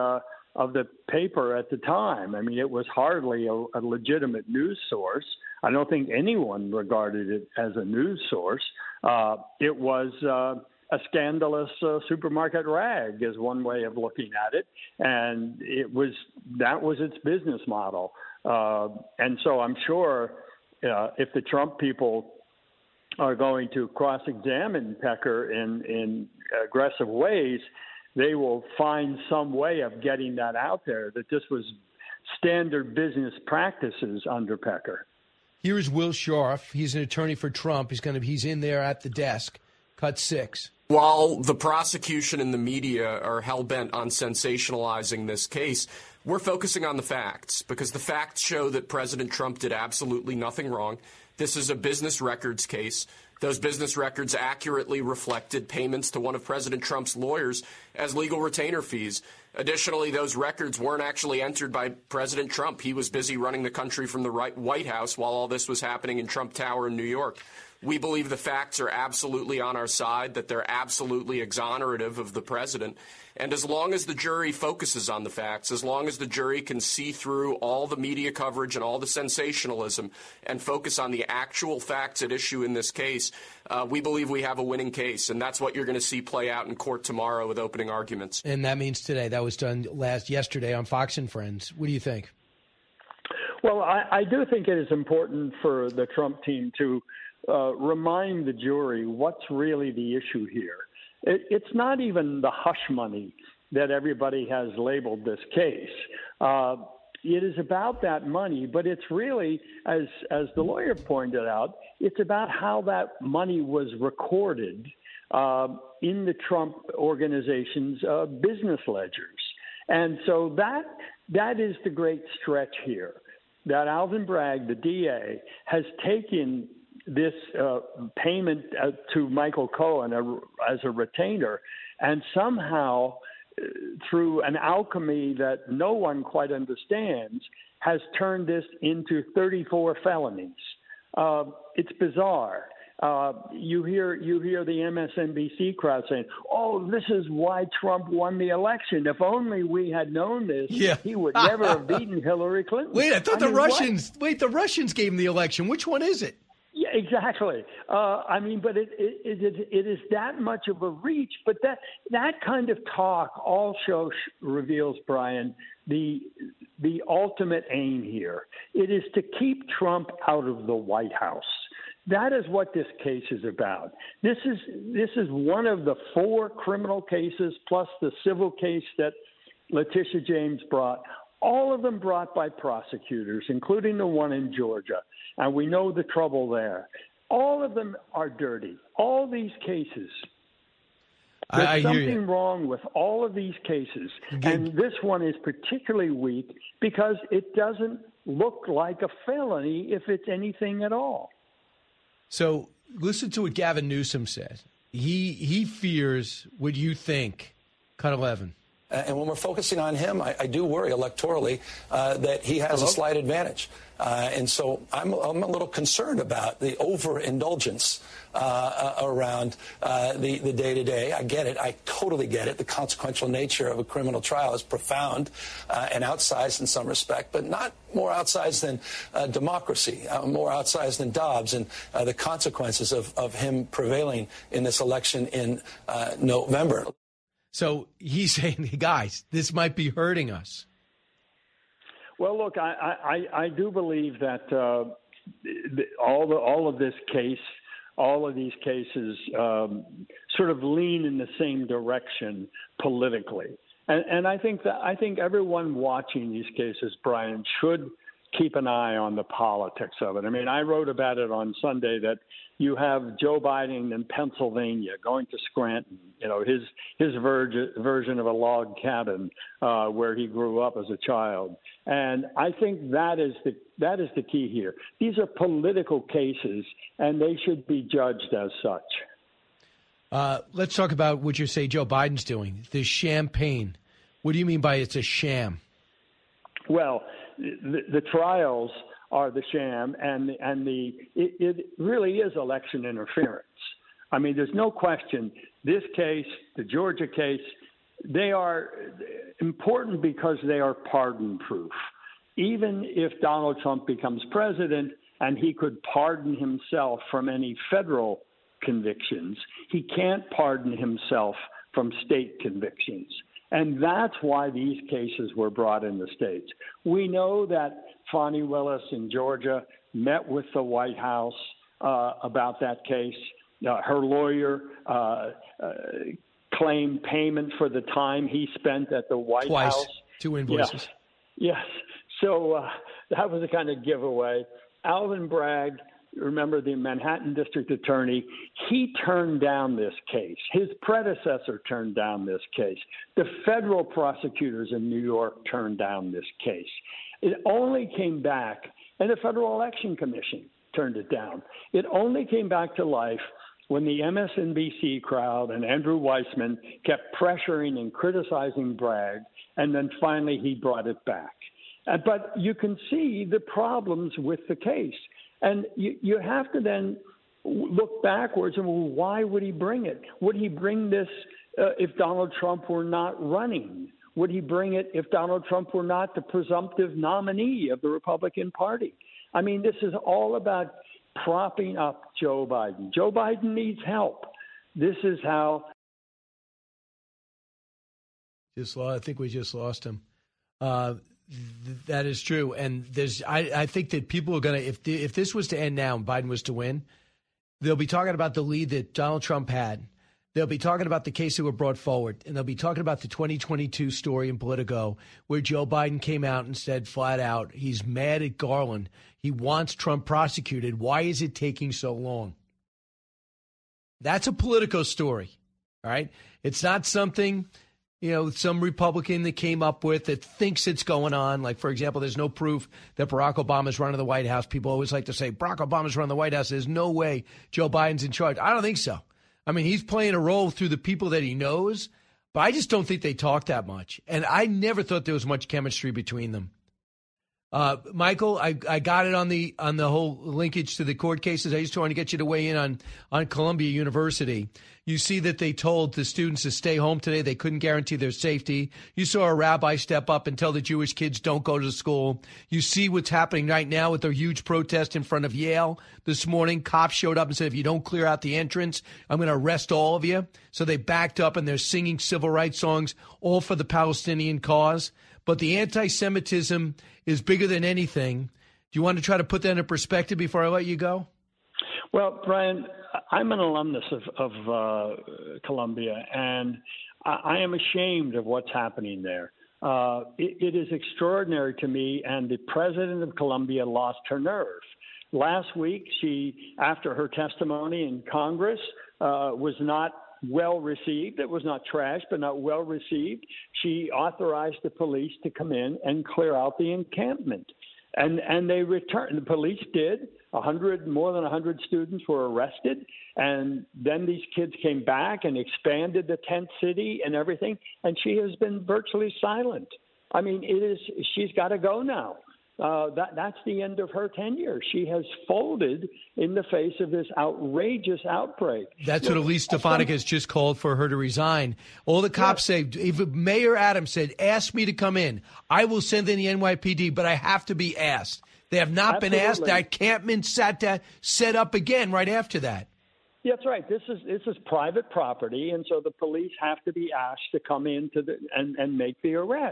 the paper at the time. I mean, it was hardly a legitimate news source. I don't think anyone regarded it as a news source. It was a scandalous supermarket rag is one way of looking at it. And that was its business model. And so I'm sure if the Trump people are going to cross-examine Pecker in aggressive ways, they will find some way of getting that out there, that this was standard business practices under Pecker. Here's Will Scharf. He's an attorney for Trump. He's in there at the desk. Cut 6. While the prosecution and the media are hell-bent on sensationalizing this case, we're focusing on the facts, because the facts show that President Trump did absolutely nothing wrong. This is a business records case. Those business records accurately reflected payments to one of President Trump's lawyers as legal retainer fees. Additionally, those records weren't actually entered by President Trump. He was busy running the country from the White House while all this was happening in Trump Tower in New York. We believe the facts are absolutely on our side, that they're absolutely exonerative of the president. And as long as the jury focuses on the facts, as long as the jury can see through all the media coverage and all the sensationalism and focus on the actual facts at issue in this case, we believe we have a winning case. And that's what you're going to see play out in court tomorrow with opening arguments. And that means today. That was done yesterday on Fox and Friends. What do you think? Well, I do think it is important for the Trump team to remind the jury what's really the issue here. It's not even the hush money that everybody has labeled this case. It is about that money, but it's really, as the lawyer pointed out, it's about how that money was recorded in the Trump organization's business ledgers. And so that is the great stretch here, that Alvin Bragg, the DA, has taken this payment to Michael Cohen as a retainer, and somehow, through an alchemy that no one quite understands, has turned this into 34 felonies. It's bizarre. You hear the MSNBC crowd saying, "Oh, this is why Trump won the election. If only we had known this, he would never have beaten Hillary Clinton." Wait, I thought the Russians gave him the election. Which one is it? Yeah, Exactly. I mean, but it is that much of a reach. But that kind of talk also reveals, Brian, the ultimate aim here. It is to keep Trump out of the White House. That is what this case is about. This is one of the 4 criminal cases plus the civil case that Letitia James brought. All of them brought by prosecutors, including the one in Georgia. And we know the trouble there. All of them are dirty. All these cases. There's something wrong with all of these cases. And this one is particularly weak because it doesn't look like a felony if it's anything at all. So listen to what Gavin Newsom said. He fears what you think, Cut 11. And when we're focusing on him, I do worry electorally that he has a slight advantage. And so I'm a little concerned about the overindulgence around the day-to-day. I get it. I totally get it. The consequential nature of a criminal trial is profound and outsized in some respect, but not more outsized than democracy, more outsized than Dobbs and the consequences of him prevailing in this election in November. So he's saying, guys, this might be hurting us. Well, look, I do believe that all of this case, all of these cases sort of lean in the same direction politically. And I think everyone watching these cases, Brian, should keep an eye on the politics of it. I mean, I wrote about it on Sunday that you have Joe Biden in Pennsylvania going to Scranton, his version of a log cabin where he grew up as a child. And I think that is the key here. These are political cases, and they should be judged as such. Let's talk about what you say Joe Biden's doing, the champagne. What do you mean by it's a sham? Well, the trials are the sham, and it really is election interference. I mean, there's no question. This case, the Georgia case, they are important because they are pardon-proof. Even if Donald Trump becomes president and he could pardon himself from any federal convictions, he can't pardon himself from state convictions. And that's why these cases were brought in the states. We know that Fani Willis in Georgia met with the White House about that case. Her lawyer claimed payment for the time he spent at the White House. Twice, 2 invoices. Yes. So that was a kind of giveaway. Alvin Bragg, remember the Manhattan district attorney, he turned down this case. His predecessor turned down this case. The federal prosecutors in New York turned down this case. It only came back, and the Federal Election Commission turned it down. It only came back to life when the MSNBC crowd and Andrew Weissman kept pressuring and criticizing Bragg, and then finally he brought it back. But you can see the problems with the case. And you have to then look backwards and, well, why would he bring it? Would he bring this if Donald Trump were not running? Would he bring it if Donald Trump were not the presumptive nominee of the Republican Party? I mean, this is all about propping up Joe Biden. Joe Biden needs help. This is how. I think we just lost him. That is true. And I think that people are going to, if this was to end now and Biden was to win, they'll be talking about the lead that Donald Trump had. They'll be talking about the case that were brought forward. And they'll be talking about the 2022 story in Politico where Joe Biden came out and said flat out, he's mad at Garland. He wants Trump prosecuted. Why is it taking so long? That's a Politico story. All right. It's not something, some Republican that came up with that thinks it's going on. Like, for example, there's no proof that Barack Obama's running the White House. People always like to say Barack Obama's running the White House. There's no way Joe Biden's in charge. I don't think so. I mean, he's playing a role through the people that he knows, but I just don't think they talk that much. And I never thought there was much chemistry between them. Michael, I got it on the whole linkage to the court cases. I just want to get you to weigh in on Columbia University. You see that they told the students to stay home today. They couldn't guarantee their safety. You saw a rabbi step up and tell the Jewish kids don't go to school. You see what's happening right now with their huge protest in front of Yale this morning. Cops showed up and said, if you don't clear out the entrance, I'm going to arrest all of you. So they backed up and they're singing civil rights songs, all for the Palestinian cause. But the anti-Semitism is bigger than anything. Do you want to try to put that in perspective before I let you go? Well, Brian, I'm an alumnus of Columbia, and I am ashamed of what's happening there. It is extraordinary to me, and the president of Columbia lost her nerve. Last week, she, after her testimony in Congress, was not well received. It was not trashed, but not well received. She authorized the police to come in and clear out the encampment. And they returned. The police did. More than 100 students were arrested. And then these kids came back and expanded the tent city and everything. And she has been virtually silent. I mean, she's got to go now. That's the end of her tenure. She has folded in the face of this outrageous outbreak. That's what Elise Stefanik has just called for her to resign. All the cops say, if Mayor Adams said, ask me to come in, I will send in the NYPD, but I have to be asked. They have not been asked. That encampment set up again right after that. Yeah, that's right. This is private property, and so the police have to be asked to come in and make the arrest.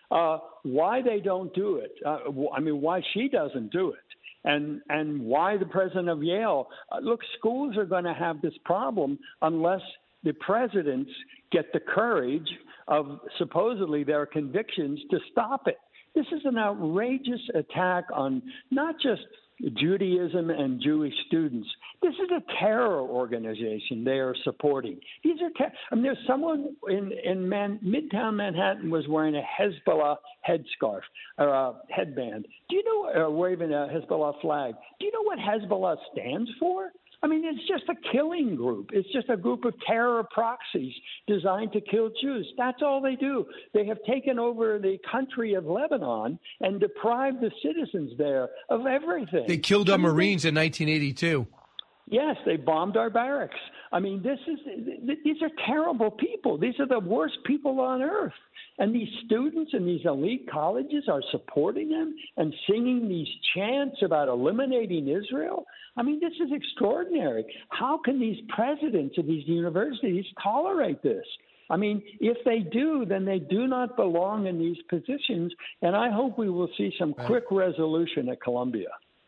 Why they don't do it? Why she doesn't do it, and why the president of Yale? Look, schools are going to have this problem unless the presidents get the courage of supposedly their convictions to stop it. This is an outrageous attack on not just Judaism and Jewish students. This is a terror organization they are supporting. These are there's someone in Midtown Manhattan was wearing a Hezbollah headscarf or headband. Do you know, waving a Hezbollah flag? Do you know what Hezbollah stands for? I mean, it's just a killing group. It's just a group of terror proxies designed to kill Jews. That's all they do. They have taken over the country of Lebanon and deprived the citizens there of everything. They killed our Marines in 1982. Yes, they bombed our barracks. I mean, these are terrible people. These are the worst people on earth. And these students in these elite colleges are supporting them and singing these chants about eliminating Israel. I mean, this is extraordinary. How can these presidents of these universities tolerate this? I mean, if they do, then they do not belong in these positions. And I hope we will see some quick resolution at Columbia.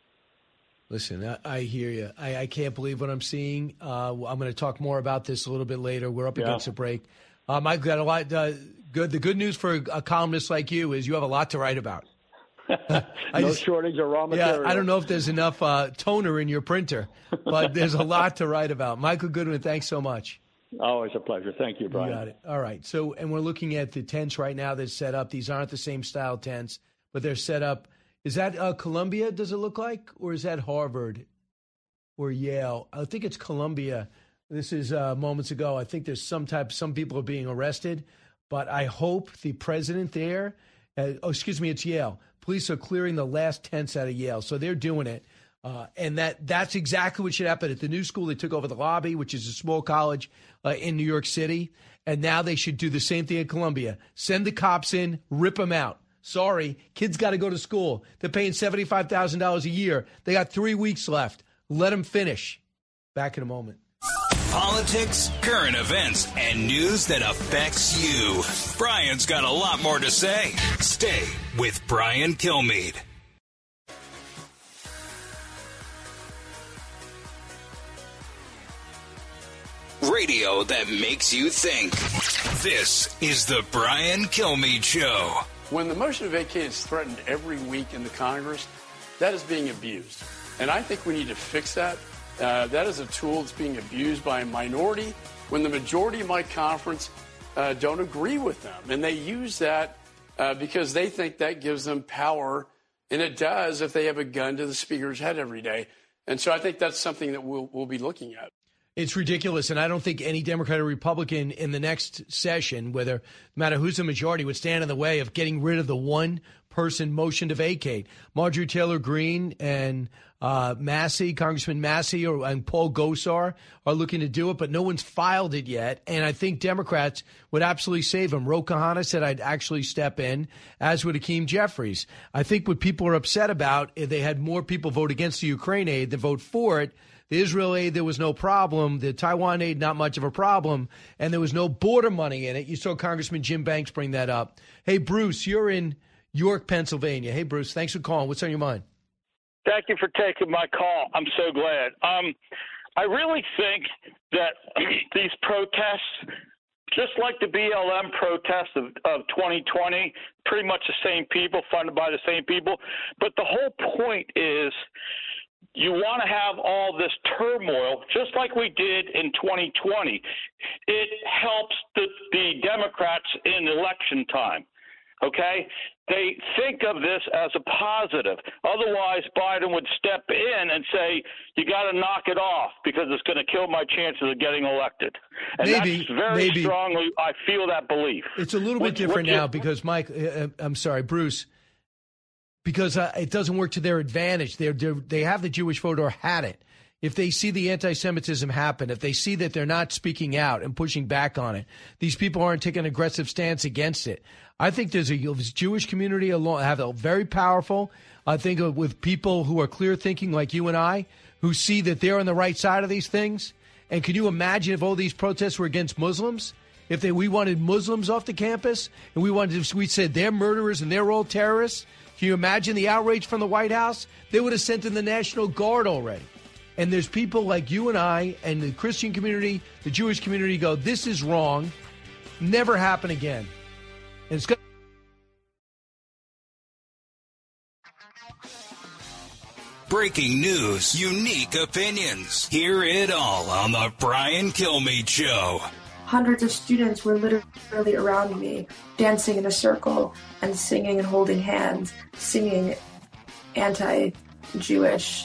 Listen, I hear you. I can't believe what I'm seeing. I'm going to talk more about this a little bit later. We're up against a break. Mike, got a lot. Good. The good news for a columnist like you is you have a lot to write about. No shortage of raw material. Yeah, I don't know if there's enough toner in your printer, but there's a lot to write about. Michael Goodwin, thanks so much. Always a pleasure. Thank you, Brian. You got it. All right. So, and we're looking at the tents right now that's set up. These aren't the same style tents, but they're set up. Is that Columbia, does it look like? Or is that Harvard or Yale? I think it's Columbia. This is moments ago. I think there's some people are being arrested. But I hope the president there, it's Yale. Police are clearing the last tents out of Yale. So they're doing it. And that's exactly what should happen. At the new school, they took over the lobby, which is a small college in New York City. And now they should do the same thing at Columbia. Send the cops in, rip them out. Sorry, kids got to go to school. They're paying $75,000 a year. They got 3 weeks left. Let them finish. Back in a moment. Politics, current events, and news that affects you. Brian's got a lot more to say. Stay with Brian Kilmeade. Radio that makes you think. This is the Brian Kilmeade Show. When the motion to vacate is threatened every week in the Congress, that is being abused. And I think we need to fix that. That is a tool that's being abused by a minority when the majority of my conference don't agree with them. And they use that because they think that gives them power. And it does if they have a gun to the speaker's head every day. And so I think that's something that we'll be looking at. It's ridiculous, and I don't think any Democrat or Republican in the next session, no matter who's the majority, would stand in the way of getting rid of the one person motion to vacate. Marjorie Taylor Greene and Massey, Congressman Massey and Paul Gosar are looking to do it, but no one's filed it yet. And I think Democrats would absolutely save him. Ro Khanna said I'd actually step in, as would Hakeem Jeffries. I think what people are upset about, if they had more people vote against the Ukraine aid than vote for it. The Israel aid, there was no problem. The Taiwan aid, not much of a problem. And there was no border money in it. You saw Congressman Jim Banks bring that up. Hey, Bruce, you're in York, Pennsylvania. Hey, Bruce, thanks for calling. What's on your mind? Thank you for taking my call. I'm so glad. I really think that these protests, just like the BLM protests of 2020, pretty much the same people, funded by the same people. But the whole point is you want to have all this turmoil, just like we did in 2020. It helps the Democrats in election time, okay? They think of this as a positive. Otherwise, Biden would step in and say, you got to knock it off because it's going to kill my chances of getting elected. And that's very strongly, I feel that belief. It's a little bit different now because, Mike, I'm sorry, Bruce, because it doesn't work to their advantage. They have the Jewish vote or had it. If they see the anti-Semitism happen, if they see that they're not speaking out and pushing back on it, these people aren't taking an aggressive stance against it. I think there's a Jewish community have a very powerful, I think, with people who are clear thinking like you and I, who see that they're on the right side of these things. And can you imagine if all these protests were against Muslims? If we wanted Muslims off the campus and we said they're murderers and they're all terrorists, can you imagine the outrage from the White House? They would have sent in the National Guard already. And there's people like you and I and the Christian community, the Jewish community go, this is wrong, never happen again. And it's Breaking news, unique opinions. Hear it all on the Brian Kilmeade Show. Hundreds of students were literally around me, dancing in a circle and singing and holding hands, singing anti-Jewish,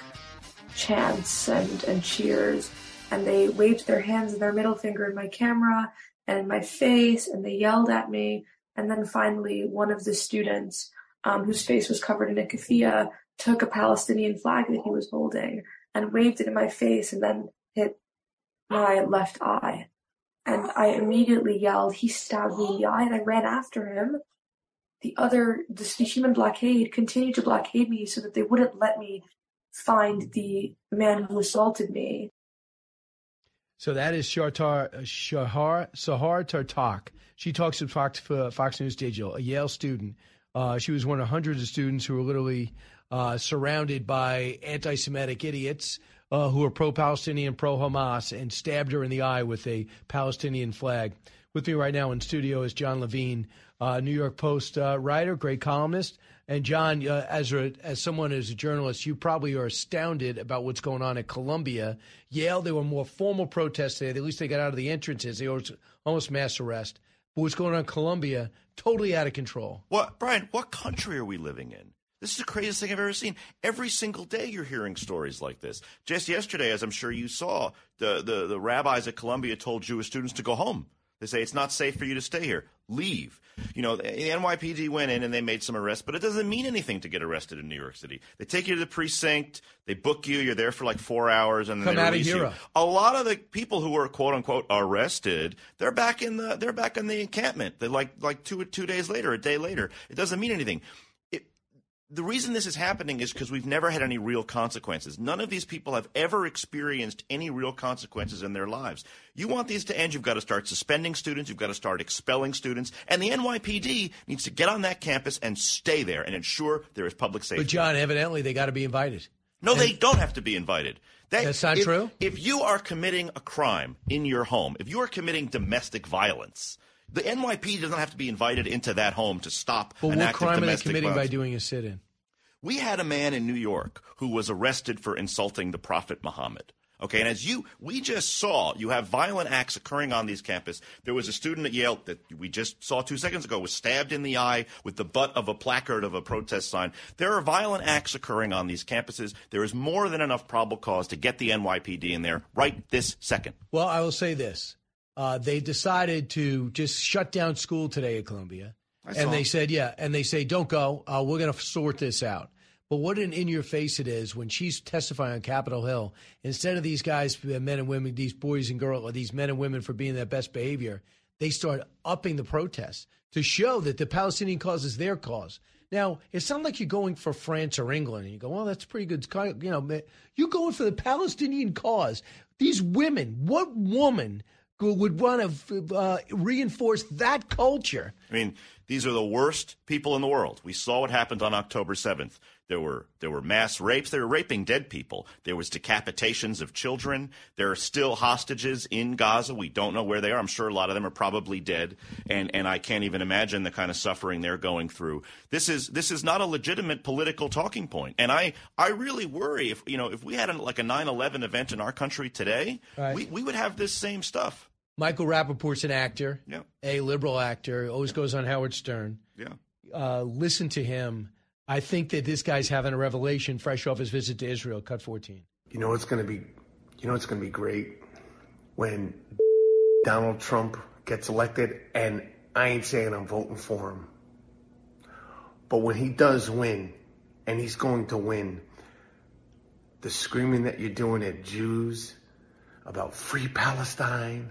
chants and cheers. And they waved their hands and their middle finger in my camera and in my face, and they yelled at me. And then finally, one of the students, whose face was covered in a keffiyeh, took a Palestinian flag that he was holding and waved it in my face and then hit my left eye. And I immediately yelled, he stabbed me in the eye, and I ran after him. The human blockade continued to blockade me so that they wouldn't let me find the man who assaulted me. So that is Sahar Tartak. She talks to Fox News Digital, a Yale student. She was one of hundreds of students who were literally surrounded by anti-Semitic idiots who are pro-Palestinian, pro-Hamas, and stabbed her in the eye with a Palestinian flag. With me right now in studio is John Levine, New York Post writer, great columnist. And John, as someone who's a journalist, you probably are astounded about what's going on at Columbia. Yale, there were more formal protests there. At least they got out of the entrances. They were almost mass arrest. But what's going on in Columbia, totally out of control. Brian, what country are we living in? This is the craziest thing I've ever seen. Every single day you're hearing stories like this. Just yesterday, as I'm sure you saw, the rabbis at Columbia told Jewish students to go home. They say it's not safe for you to stay here. Leave. The NYPD went in and they made some arrests, but it doesn't mean anything to get arrested in New York City. They take you to the precinct, they book you, you're there for 4 hours, and then they release you. A lot of the people who were quote unquote arrested, they're back in the encampment. They're like 2 days later, a day later. It doesn't mean anything. The reason this is happening is because we've never had any real consequences. None of these people have ever experienced any real consequences in their lives. You want these to end, you've got to start suspending students, you've got to start expelling students, and the NYPD needs to get on that campus and stay there and ensure there is public safety. But, John, evidently they got to be invited. No, they don't have to be invited. That's not true? If you are committing a crime in your home, if you are committing domestic violence, the NYPD doesn't have to be invited into that home to stop an act of domestic violence. What crime are they committing by doing a sit-in? We had a man in New York who was arrested for insulting the Prophet Muhammad. Okay, and we just saw, you have violent acts occurring on these campuses. There was a student at Yale that we just saw 2 seconds ago was stabbed in the eye with the butt of a placard of a protest sign. There are violent acts occurring on these campuses. There is more than enough probable cause to get the NYPD in there right this second. Well, I will say this. They decided to just shut down school today at Columbia. And they said, and they say, don't go. We're going to sort this out. But what an in-your-face it is when she's testifying on Capitol Hill. Instead of these guys, men and women, these boys and girls, or these men and women for being their best behavior, they start upping the protests to show that the Palestinian cause is their cause. Now, it's not like you're going for France or England, and you go, well, that's pretty good. You're going for the Palestinian cause. These women, what woman would want to reinforce that culture? I mean, these are the worst people in the world. We saw what happened on October 7th. There were mass rapes. They were raping dead people. There was decapitations of children. There are still hostages in Gaza. We don't know where they are. I'm sure a lot of them are probably dead, and I can't even imagine the kind of suffering they're going through. This is not a legitimate political talking point, and I really worry if we had like a 9/11 event in our country today, right, we would have this same stuff. Michael Rappaport's an actor, a liberal actor, always goes on Howard Stern. Yeah, listen to him. I think that this guy's having a revelation fresh off his visit to Israel. Cut 14. It's going to be great when Donald Trump gets elected, and I ain't saying I'm voting for him. But when he does win, and he's going to win, the screaming that you're doing at Jews about free Palestine,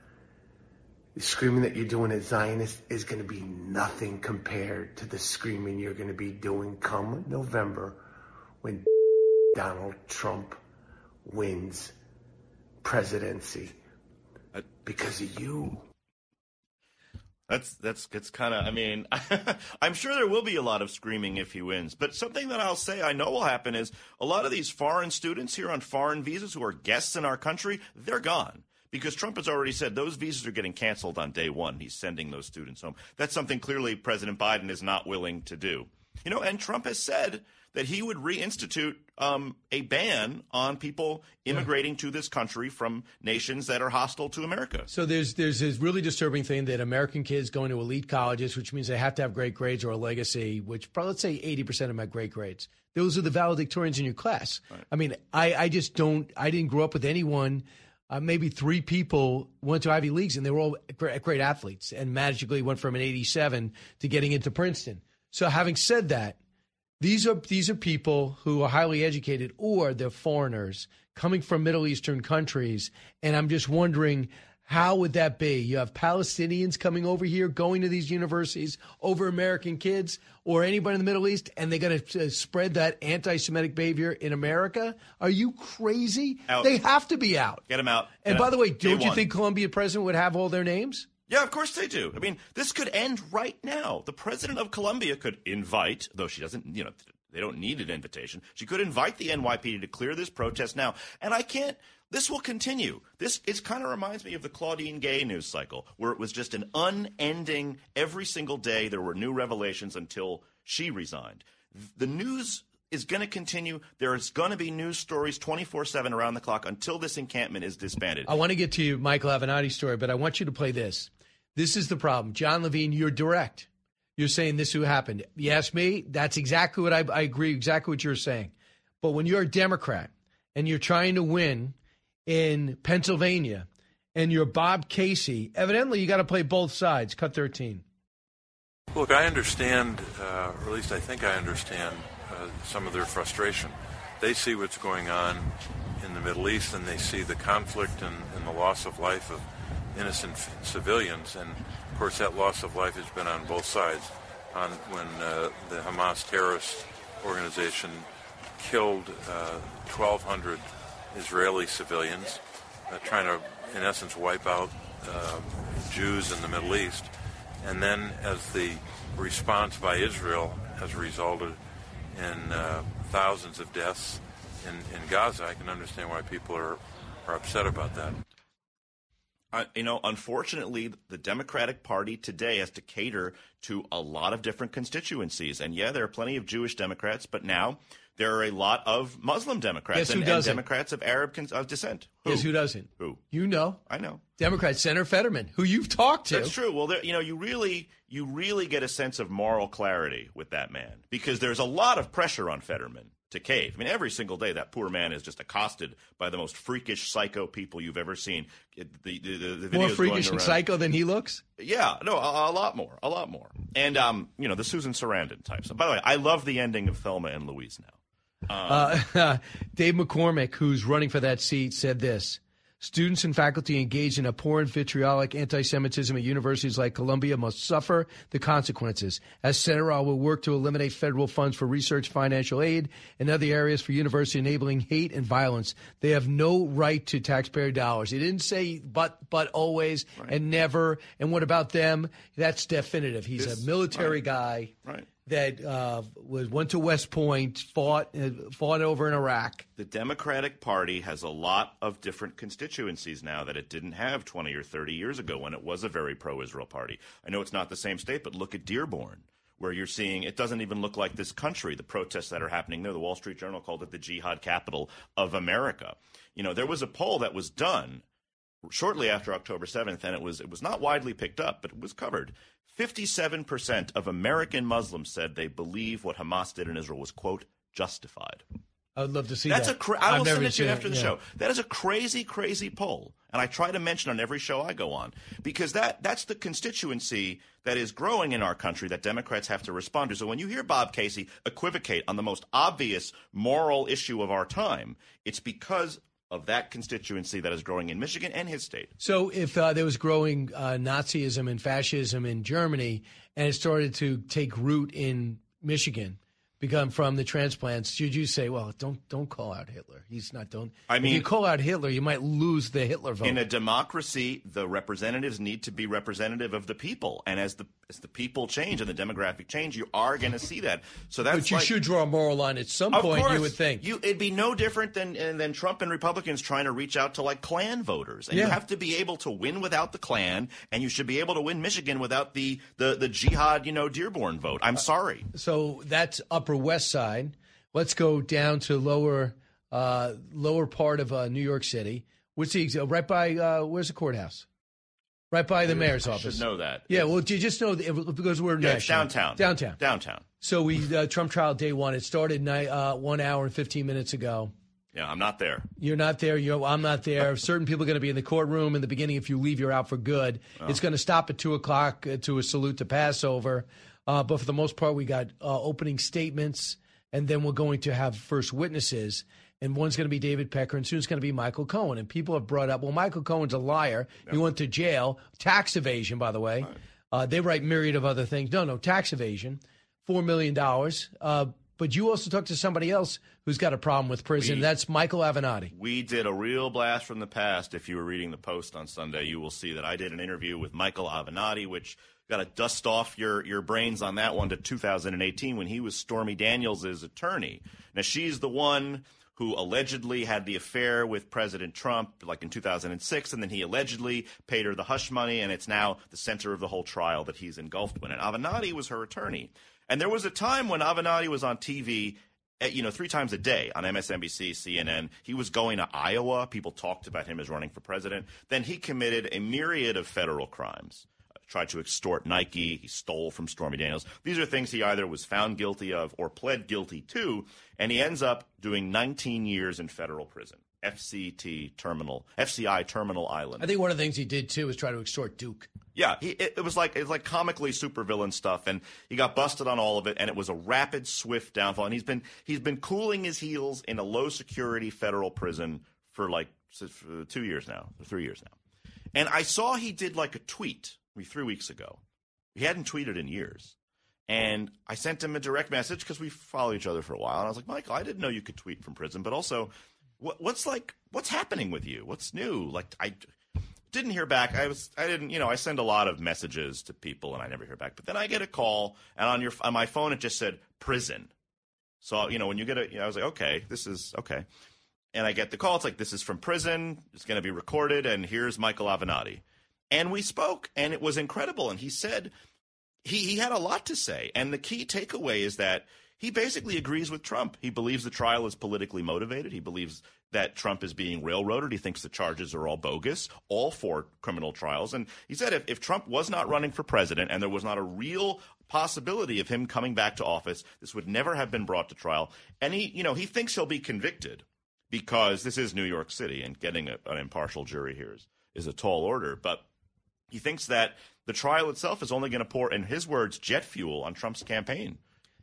the screaming that you're doing at Zionists is going to be nothing compared to the screaming you're going to be doing come November when Donald Trump wins presidency because of you. That's kind of, I mean, I'm sure there will be a lot of screaming if he wins. But something that I'll say I know will happen is a lot of these foreign students here on foreign visas who are guests in our country, they're gone. Because Trump has already said those visas are getting canceled on day one. He's sending those students home. That's something clearly President Biden is not willing to do. And Trump has said that he would reinstitute a ban on people immigrating to this country from nations that are hostile to America. So there's this really disturbing thing that American kids going to elite colleges, which means they have to have great grades or a legacy, which probably, let's say 80% of them have great grades. Those are the valedictorians in your class. Right. I mean, I didn't grow up with anyone. Maybe 3 people went to Ivy Leagues, and they were all great athletes and magically went from an 87 to getting into Princeton. So having said that, these are people who are highly educated or they're foreigners coming from Middle Eastern countries. And I'm just wondering, how would that be? You have Palestinians coming over here, going to these universities over American kids or anybody in the Middle East, and they're going to spread that anti-Semitic behavior in America? Are you crazy? Out. They have to be out. Get them out. And by the way, don't you think Colombia president would have all their names? Yeah, of course they do. I mean, this could end right now. The president of Colombia could invite, though she doesn't, they don't need an invitation. She could invite the NYPD to clear this protest now. And this will continue. It kind of reminds me of the Claudine Gay news cycle, where it was just an unending, every single day there were new revelations until she resigned. The news is going to continue. There is going to be news stories 24/7 around the clock until this encampment is disbanded. I want to get to you, Michael Avenatti's story, but I want you to play this. This is the problem. John Levine, you're direct. You're saying this is what happened. You ask me, that's exactly what I agree, exactly what you're saying. But when you're a Democrat and you're trying to win in Pennsylvania and you're Bob Casey, evidently you got to play both sides. Cut 13. Look, I understand, or at least I think I understand some of their frustration. They see what's going on in the Middle East, and they see the conflict and the loss of life of innocent civilians. And, of course, that loss of life has been on both sides. When the Hamas terrorist organization killed 1,200 Israeli civilians, trying to, in essence, wipe out Jews in the Middle East. And then as the response by Israel has resulted in thousands of deaths in Gaza, I can understand why people are upset about that. Unfortunately, the Democratic Party today has to cater to a lot of different constituencies. And, yeah, there are plenty of Jewish Democrats, but now there are a lot of Muslim Democrats and Democrats of Arab descent. Guess who doesn't? Who? You know. I know. Democrat Senator Fetterman, who you've talked to. That's true. Well, you really get a sense of moral clarity with that man because there's a lot of pressure on Fetterman to cave. I mean, every single day that poor man is just accosted by the most freakish psycho people you've ever seen. The videos more freakish going and psycho than he looks? Yeah, no, a lot more. And, the Susan Sarandon type. So, by the way, I love the ending of Thelma and Louise now. Dave McCormick, who's running for that seat, said this. Students and faculty engaged in abhorrent, vitriolic anti-Semitism at universities like Columbia must suffer the consequences. As senator, I will work to eliminate federal funds for research, financial aid, and other areas for university enabling hate and violence. They have no right to taxpayer dollars. He didn't say but always and never. And what about them? That's definitive. He's a military guy. Right. That went to West Point, fought over in Iraq. The Democratic Party has a lot of different constituencies now that it didn't have 20 or 30 years ago when it was a very pro-Israel party. I know it's not the same state, but look at Dearborn, where you're seeing it doesn't even look like this country, the protests that are happening there. The Wall Street Journal called it the jihad capital of America. There was a poll that was done shortly after October 7th, and it was not widely picked up, but it was covered. 57% of American Muslims said they believe what Hamas did in Israel was, quote, justified. I would love to see that. I will send it to you after the show. Yeah. That is a crazy, crazy poll. And I try to mention on every show I go on because that's the constituency that is growing in our country that Democrats have to respond to. So when you hear Bob Casey equivocate on the most obvious moral issue of our time, it's because of that constituency that is growing in Michigan and his state. So if there was growing Nazism and fascism in Germany and it started to take root in Michigan, become from the transplants, should you say, well, don't call out Hitler? He's not don't. If you call out Hitler, you might lose the Hitler vote. In a democracy, the representatives need to be representative of the people, and as the people change and the demographic change, you are going to see that. So that's but you should draw a moral line at some of point. Course, you would think it'd be no different than Trump and Republicans trying to reach out to like Klan voters, and you have to be able to win without the Klan, and you should be able to win Michigan without the jihad, Dearborn vote. I'm sorry. So that's Upper West Side. Let's go down to lower part of New York City. What's right by where's the courthouse? Right by the mayor's office. I should know that. Yeah, well, you just know because we're national. Downtown. So Trump trial day one. It started 1 hour and 15 minutes ago. Yeah, I'm not there. You're not there. I'm not there. Certain people are going to be in the courtroom in the beginning. If you leave, you're out for good. Oh. It's going to stop at 2:00 to a salute to Passover. But for the most part, we got opening statements, and then we're going to have first witnesses. And one's going to be David Pecker, and soon it's going to be Michael Cohen. And people have brought up, well, Michael Cohen's a liar. He went to jail. Tax evasion, by the way. Right. They write myriad of other things. No, tax evasion, $4 million. But you also talked to somebody else who's got a problem with prison. That's Michael Avenatti. We did a real blast from the past. If you were reading the Post on Sunday, you will see that I did an interview with Michael Avenatti, which got to dust off your brains on that one to 2018 when he was Stormy Daniels' attorney. Now, she's the one who allegedly had the affair with President Trump like in 2006, and then he allegedly paid her the hush money, and it's now the center of the whole trial that he's engulfed in. And Avenatti was her attorney. And there was a time when Avenatti was on TV 3 times a day on MSNBC, CNN. He was going to Iowa. People talked about him as running for president. Then he committed a myriad of federal crimes. Tried to extort Nike. He stole from Stormy Daniels. These are things he either was found guilty of or pled guilty to, and he ends up doing 19 years in federal prison. FCI Terminal Island. I think one of the things he did too was try to extort Duke. Yeah, it was like comically supervillain stuff, and he got busted on all of it, and it was a rapid, swift downfall. And he's been cooling his heels in a low security federal prison for 2 years now, or 3 years now. And I saw he did like a tweet 3 weeks ago. He hadn't tweeted in years. And I sent him a direct message because we follow each other for a while. And I was like, Michael, I didn't know you could tweet from prison, but also what's happening with you? What's new? I didn't hear back. I send a lot of messages to people and I never hear back. But then I get a call and on my phone it just said prison. So, when you get I was like, okay, this is okay. And I get the call. It's like, this is from prison. It's going to be recorded. And here's Michael Avenatti. And we spoke, and it was incredible. And he said he had a lot to say. And the key takeaway is that he basically agrees with Trump. He believes the trial is politically motivated. He believes that Trump is being railroaded. He thinks the charges are all bogus, all 4 criminal trials. And he said if Trump was not running for president and there was not a real possibility of him coming back to office. This would never have been brought to trial. And he thinks he'll be convicted because this is New York City, and getting an impartial jury here is a tall order. But he thinks that the trial itself is only going to pour, in his words, jet fuel on Trump's campaign.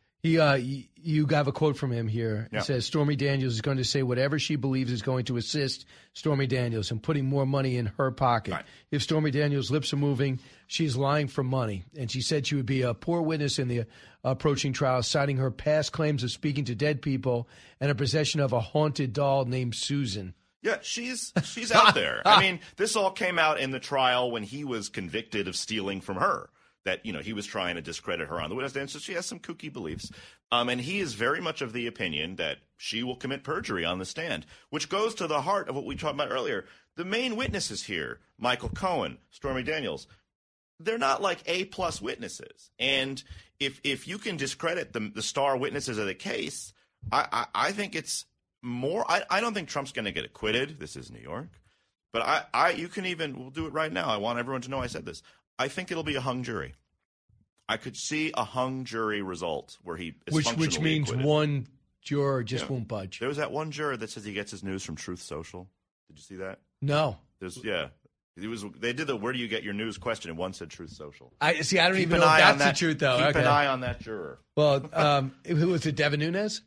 You have a quote from him here. Yeah. It says, Stormy Daniels is going to say whatever she believes is going to assist Stormy Daniels in putting more money in her pocket. Right. If Stormy Daniels' lips are moving, she's lying for money. And she said she would be a poor witness in the approaching trial, citing her past claims of speaking to dead people and her possession of a haunted doll named Susan. Yeah, she's out there. I mean, this all came out in the trial when he was convicted of stealing from her. That, he was trying to discredit her on the witness stand, so she has some kooky beliefs. And he is very much of the opinion that she will commit perjury on the stand, which goes to the heart of what we talked about earlier. The main witnesses here, Michael Cohen, Stormy Daniels, they're not like A-plus witnesses. And if you can discredit the star witnesses of the case, I think it's more – I don't think Trump's going to get acquitted. This is New York. But we'll do it right now. I want everyone to know I said this. I think it'll be a hung jury. I could see a hung jury result where he is functionally which means acquitted. one juror just won't budge. There was that one juror that says he gets his news from Truth Social. Did you see that? No. They did the "Where do you get your news?" question, and one said Truth Social. I don't even know if that's the truth, though. Keep an eye on that juror. Well, who was it, Devin Nunes?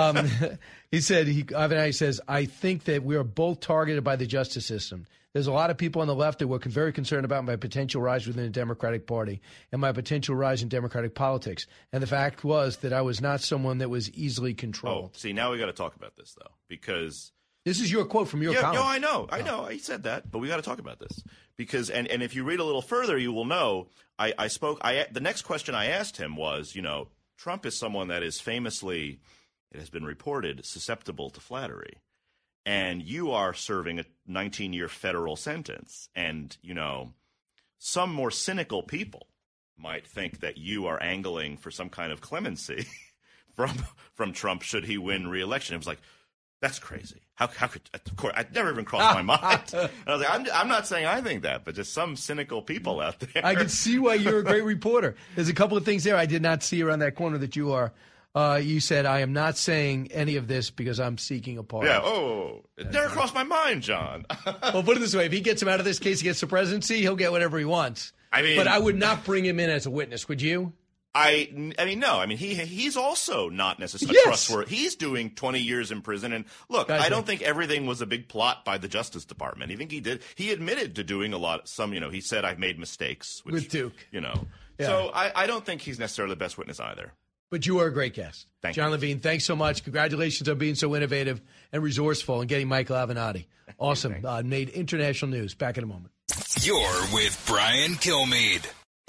He said, Ivan says, I think that we are both targeted by the justice system. There's a lot of people on the left that were very concerned about my potential rise within the Democratic Party and my potential rise in Democratic politics. And the fact was that I was not someone that was easily controlled. See, now we got to talk about this, though, because this is your quote from your column. No, I know. He said that, but we got to talk about this because, and if you read a little further, you will know. The next question I asked him was, Trump is someone that is famously, it has been reported, susceptible to flattery. And you are serving a 19-year federal sentence. And, some more cynical people might think that you are angling for some kind of clemency from Trump should he win re-election. It was like, that's crazy. How could, of course, I'd never even crossed my mind. And I was like, I'm not saying I think that, but just some cynical people out there. I can see why you're a great reporter. There's a couple of things there I did not see around that corner that you are. You said, I am not saying any of this because I'm seeking a pardon. Yeah, it never crossed my mind, John. Well, put it this way. If he gets him out of this case against the presidency, he'll get whatever he wants. But I would not bring him in as a witness, would you? I mean, no. I mean, he's also not necessarily trustworthy. He's doing 20 years in prison. And look, I don't think everything was a big plot by the Justice Department. I think he did. He admitted to doing a lot. He said, I've made mistakes. With Duke. Yeah. So I don't think he's necessarily the best witness either. But you are a great guest. Thank John you. Levine, thanks so much. Congratulations on being so innovative and resourceful and getting Michael Avenatti. Awesome. Made international news. Back in a moment. You're with Brian Kilmeade.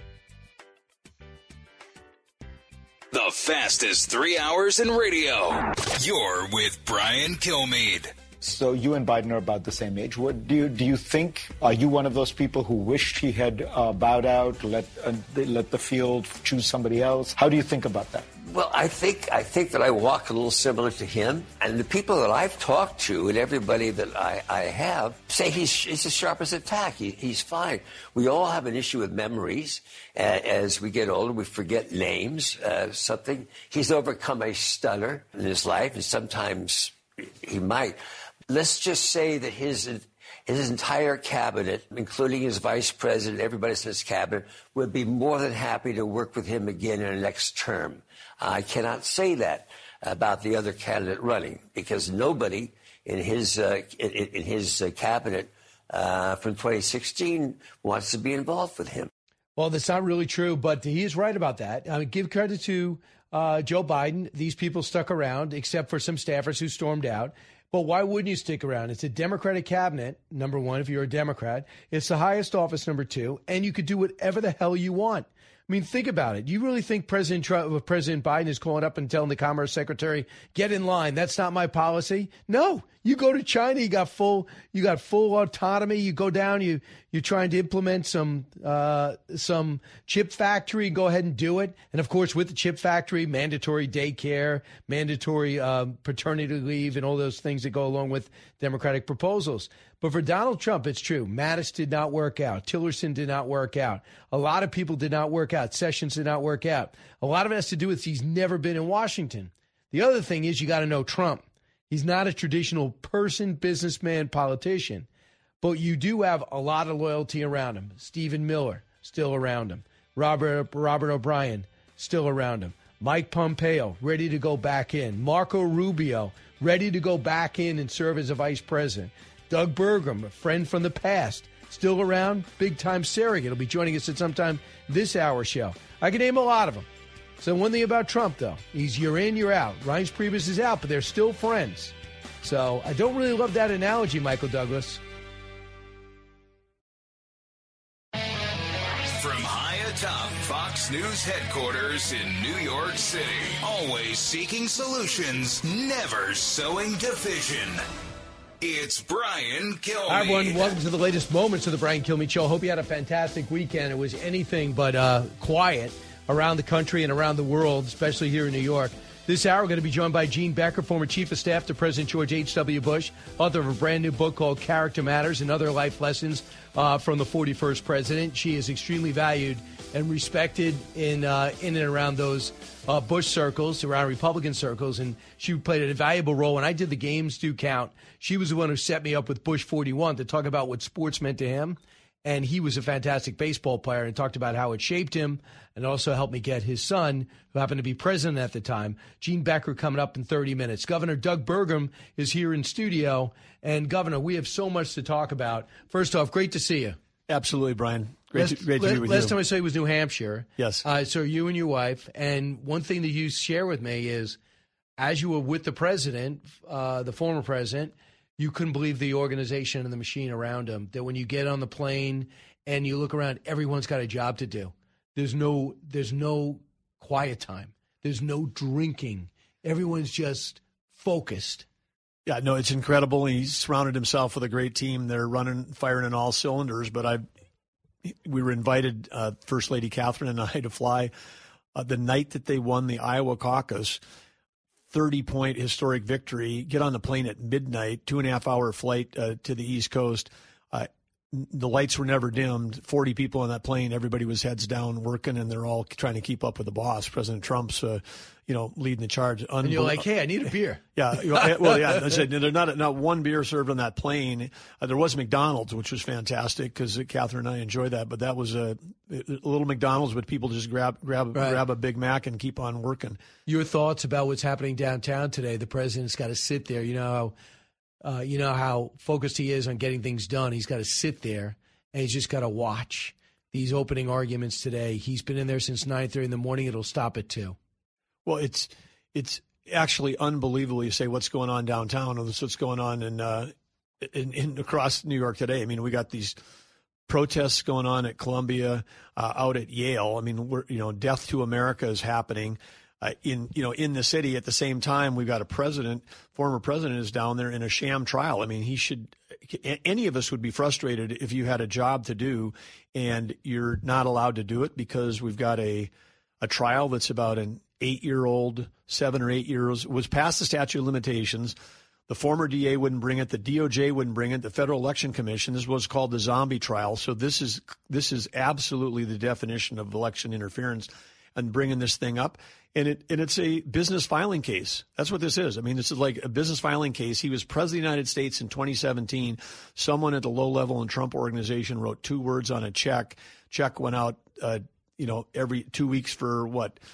The fastest 3 hours in radio. You're with Brian Kilmeade. So you and Biden are about the same age. What do you think? Are you one of those people who wished he had bowed out, let the field choose somebody else? How do you think about that? Well, I think that I walk a little similar to him, and the people that I've talked to and everybody that I have say he's as sharp as a tack. He's fine. We all have an issue with memories. As we get older, we forget names. He's overcome a stutter in his life, and sometimes he might. Let's just say that his entire cabinet, including his vice president, everybody in his cabinet, would be more than happy to work with him again in the next term. I cannot say that about the other candidate running because nobody in his cabinet from 2016 wants to be involved with him. Well, that's not really true, but he is right about that. Give credit to Joe Biden. These people stuck around, except for some staffers who stormed out. But why wouldn't you stick around? It's a Democratic cabinet, number one, if you're a Democrat. It's the highest office, number two, and you could do whatever the hell you want. I mean, think about it. You really think President Biden is calling up and telling the Commerce Secretary, get in line? That's not my policy. No, you go to China, you got full autonomy. You go down, you're trying to implement some chip factory. Go ahead and do it. And of course, with the chip factory, mandatory daycare, mandatory paternity leave, and all those things that go along with Democratic proposals. But for Donald Trump, it's true. Mattis did not work out. Tillerson did not work out. A lot of people did not work out. Sessions did not work out. A lot of it has to do with he's never been in Washington. The other thing is you got to know Trump. He's not a traditional person, businessman, politician. But you do have a lot of loyalty around him. Stephen Miller, still around him. Robert O'Brien, still around him. Mike Pompeo, ready to go back in. Marco Rubio, ready to go back in and serve as a vice president. Doug Burgum, a friend from the past, still around. Big-time surrogate will be joining us at some time this hour show. I can name a lot of them. So one thing about Trump, though, he's you're in, you're out. Reince Priebus is out, but they're still friends. So I don't really love that analogy, Michael Douglas. From high atop Fox News headquarters in New York City, always seeking solutions, never sowing division. It's Brian Kilmeade. Hi, everyone. Welcome to the latest moments of the Brian Kilmeade Show. Hope you had a fantastic weekend. It was anything but quiet around the country and around the world, especially here in New York. This hour, we're going to be joined by Jean Becker, former chief of staff to President George H.W. Bush, author of a brand new book called Character Matters and Other Life Lessons from the 41st President. She is extremely valued and respected in and around those Bush circles, around Republican circles, and she played a valuable role. When I did the Games Do Count, she was the one who set me up with Bush 41 to talk about what sports meant to him. And he was a fantastic baseball player and talked about how it shaped him and also helped me get his son, who happened to be president at the time, Jean Becker, coming up in 30 minutes. Governor Doug Burgum is here in studio. And, Governor, we have so much to talk about. First off, great to see you. Absolutely, Brian. Great to be with you. Last time I saw you was New Hampshire. Yes. So you and your wife. And one thing that you share with me is, as you were with the president, the former president, you couldn't believe the organization and the machine around him, that when you get on the plane and you look around, everyone's got a job to do. There's no quiet time. There's no drinking. Everyone's just focused. Yeah, no, it's incredible. He's surrounded himself with a great team. They're firing in all cylinders. But we were invited, First Lady Catherine and I, to fly the night that they won the Iowa caucus. 30-point historic victory, get on the plane at midnight, 2.5-hour flight to the East Coast. The lights were never dimmed. 40 people on that plane. Everybody was heads down working, and they're all trying to keep up with the boss. President Trump's, leading the charge. And you're like, hey, I need a beer. Yeah. Well, yeah. I said, there's not one beer served on that plane. There was McDonald's, which was fantastic because Catherine and I enjoyed that. But that was a little McDonald's, but people just grab a Big Mac and keep on working. Your thoughts about what's happening downtown today? The president's got to sit there. You know how focused he is on getting things done. He's got to sit there, and he's just got to watch these opening arguments today. He's been in there since 9:30 in the morning. It'll stop at 2. Well, it's actually unbelievable. You say what's going on downtown, and what's going on in across New York today. I mean, we got these protests going on at Columbia, out at Yale. I mean, Death to America is happening. In the city. At the same time, we've got former president is down there in a sham trial. I mean, any of us would be frustrated if you had a job to do and you're not allowed to do it because we've got a trial that's about an 8-year-old, 7 or 8 years, was past the statute of limitations. The former DA wouldn't bring it. The DOJ wouldn't bring it. The Federal Election Commission, this was called the zombie trial. So this is absolutely the definition of election interference and bringing this thing up. And it's a business filing case. That's what this is. I mean, this is like a business filing case. He was president of the United States in 2017. Someone at the low level in Trump organization wrote 2 words on a check. Check went out, every 2 weeks for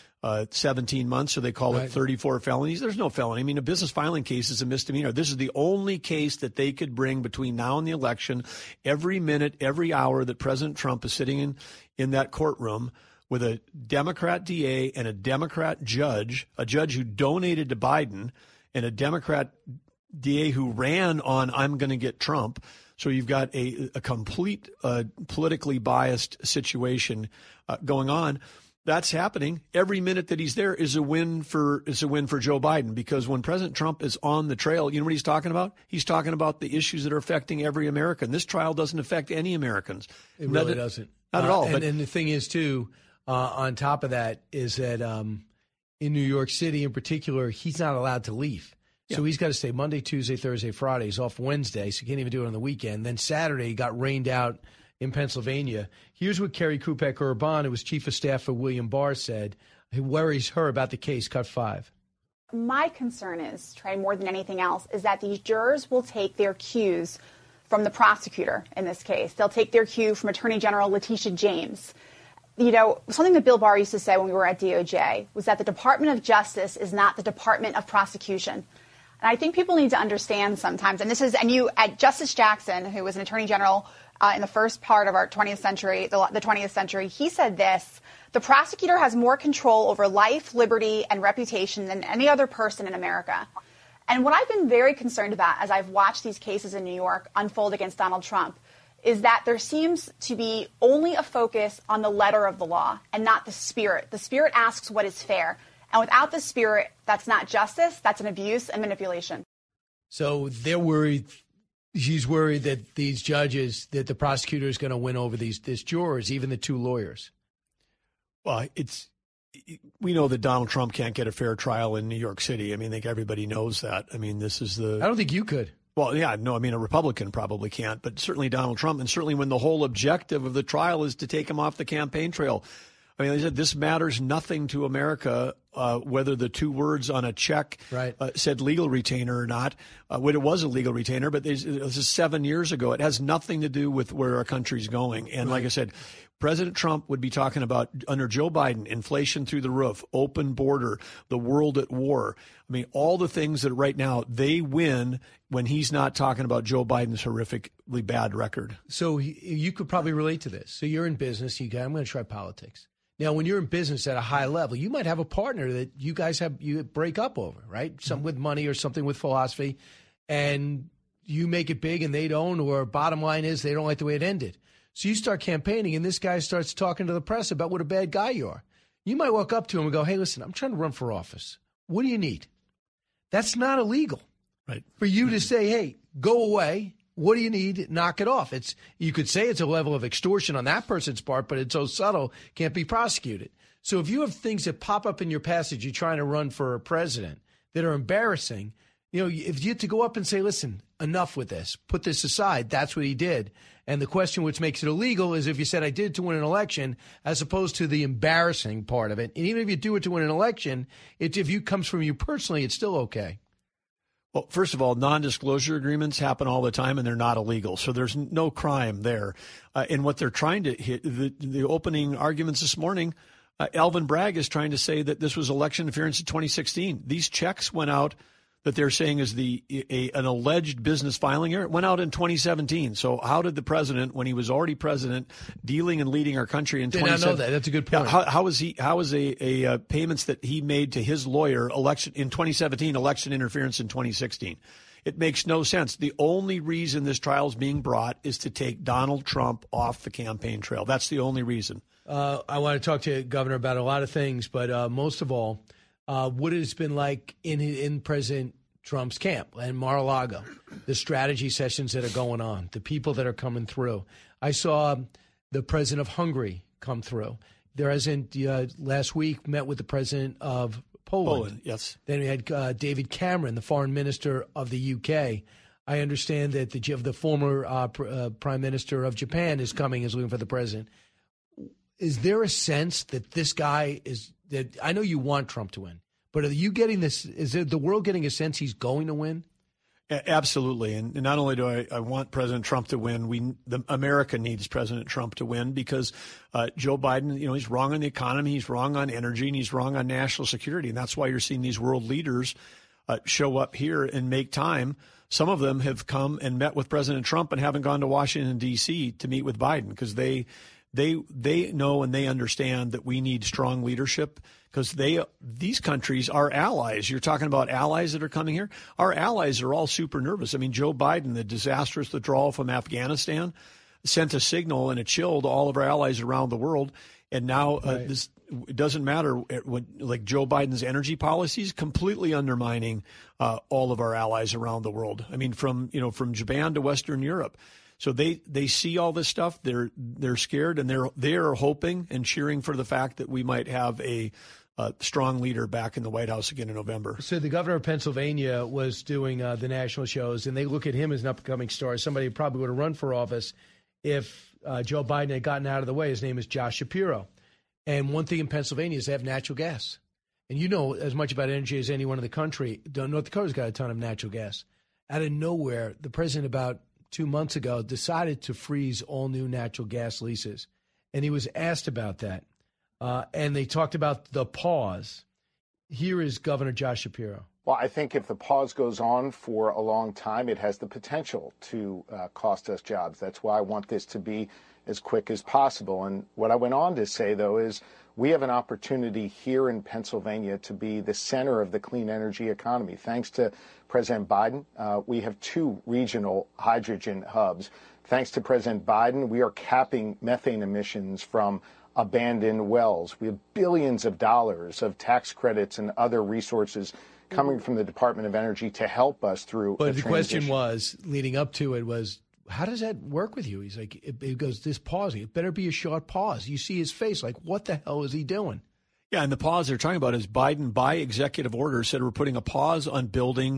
17 months. So they call it 34 felonies. There's no felony. I mean, a business filing case is a misdemeanor. This is the only case that they could bring between now and the election. Every minute, every hour that President Trump is sitting in that courtroom with a Democrat DA and a Democrat judge, a judge who donated to Biden, and a Democrat DA who ran on I'm going to get Trump. So you've got a complete politically biased situation going on. That's happening. Every minute that he's there is a win for Joe Biden, because when President Trump is on the trail, you know what he's talking about? He's talking about the issues that are affecting every American. This trial doesn't affect any Americans. It really doesn't. Not at all. And the thing is, too, on top of that, is that in New York City in particular, he's not allowed to leave. So he's got to stay Monday, Tuesday, Thursday, Friday. He's off Wednesday, so he can't even do it on the weekend. Then Saturday, he got rained out in Pennsylvania. Here's what Kerry Kupek-Urban, who was chief of staff for William Barr, said. He worries her about the case. Cut 5. My concern is, Trey, more than anything else, is that these jurors will take their cues from the prosecutor in this case. They'll take their cue from Attorney General Letitia James. You know, something that Bill Barr used to say when we were at DOJ was that the Department of Justice is not the Department of Prosecution. And I think people need to understand sometimes, at Justice Jackson, who was an Attorney General in the first part of our 20th century, the 20th century, he said this: the prosecutor has more control over life, liberty, and reputation than any other person in America. And what I've been very concerned about as I've watched these cases in New York unfold against Donald Trump is that there seems to be only a focus on the letter of the law and not the spirit. The spirit asks what is fair. And without the spirit, that's not justice, that's an abuse and manipulation. So they're worried, she's worried that these judges, that the prosecutor is going to win over these jurors, even the 2 lawyers. Well, we know that Donald Trump can't get a fair trial in New York City. I mean, I think everybody knows that. I mean, this is I don't think you could. Well, yeah, no, I mean, a Republican probably can't, but certainly Donald Trump, and certainly when the whole objective of the trial is to take him off the campaign trail. I mean, they said this matters nothing to America, whether the 2 words on a check said legal retainer or not. When it was a legal retainer, but this is 7 years ago. It has nothing to do with where our country's going. And like I said, President Trump would be talking about, under Joe Biden, inflation through the roof, open border, the world at war. I mean, all the things that right now they win when he's not talking about Joe Biden's horrifically bad record. So you could probably relate to this. So you're in business. I'm going to try politics. Now, when you're in business at a high level, you might have a partner that you break up over, right? Something with money or something with philosophy, and you make it big and they don't, or bottom line is they don't like the way it ended. So you start campaigning and this guy starts talking to the press about what a bad guy you are. You might walk up to him and go, hey, listen, I'm trying to run for office. What do you need? That's not illegal. Right. For you to say, hey, go away. What do you need? Knock it off. You could say it's a level of extortion on that person's part, but it's so subtle, can't be prosecuted. So if you have things that pop up in your passage, you're trying to run for a president that are embarrassing, if you have to go up and say, listen, enough with this, put this aside, that's what he did. And the question which makes it illegal is if you said I did it to win an election, as opposed to the embarrassing part of it. And even if you do it to win an election, if it comes from you personally, it's still okay. Well, first of all, non-disclosure agreements happen all the time, and they're not illegal. So there's no crime there. And what they're trying to hit, the opening arguments this morning, Alvin Bragg is trying to say that this was election interference in 2016. These checks went out that they're saying is an alleged business filing error. It went out in 2017. So how did the president, when he was already president, dealing and leading our country in 2017? I know that. That's a good point. How was a payments that he made to his lawyer election in 2017 election interference in 2016? It makes no sense. The only reason this trial is being brought is to take Donald Trump off the campaign trail. That's the only reason. I want to talk to you, Governor, about a lot of things, but most of all, what it's been like in President Trump's camp and Mar-a-Lago, the strategy sessions that are going on, the people that are coming through. I saw the president of Hungary come through. There hasn't, last week, met with the president of Poland. Yes. Then we had David Cameron, the foreign minister of the UK. I understand that the former prime minister of Japan is looking for the president. Is there a sense that this guy that I know you want Trump to win, but are you getting this? Is the world getting a sense he's going to win? Absolutely. And not only do I want President Trump to win, America needs President Trump to win because Joe Biden, he's wrong on the economy, he's wrong on energy, and he's wrong on national security. And that's why you're seeing these world leaders show up here and make time. Some of them have come and met with President Trump and haven't gone to Washington, D.C. to meet with Biden because they know and they understand that we need strong leadership because these countries are allies. You're talking about allies that are coming here. Our allies are all super nervous. I mean, Joe Biden, the disastrous withdrawal from Afghanistan, sent a signal and a chill to all of our allies around the world. And now this it doesn't matter like Joe Biden's energy policies completely undermining all of our allies around the world. I mean, from Japan to Western Europe. So they see all this stuff. They're scared and they're hoping and cheering for the fact that we might have a strong leader back in the White House again in November. So the governor of Pennsylvania was doing the national shows, and they look at him as an upcoming star, somebody who probably would have run for office if Joe Biden had gotten out of the way. His name is Josh Shapiro. And one thing in Pennsylvania is they have natural gas. And you know as much about energy as anyone in the country. North Dakota's got a ton of natural gas. Out of nowhere, the president about 2 months ago decided to freeze all new natural gas leases. And he was asked about that. And they talked about the pause. Here is Governor Josh Shapiro. Well, I think if the pause goes on for a long time, it has the potential to cost us jobs. That's why I want this to be as quick as possible. And what I went on to say, though, is we have an opportunity here in Pennsylvania to be the center of the clean energy economy. Thanks to President Biden, we have 2 regional hydrogen hubs. Thanks to President Biden, we are capping methane emissions from abandoned wells. We have billions of dollars of tax credits and other resources coming from the Department of Energy to help us through But the question was, leading up to it was, how does that work with you? He's like, it goes, this pause, it better be a short pause. You see his face, like, what the hell is he doing? Yeah, and the pause they're talking about is Biden, by executive order, said we're putting a pause on building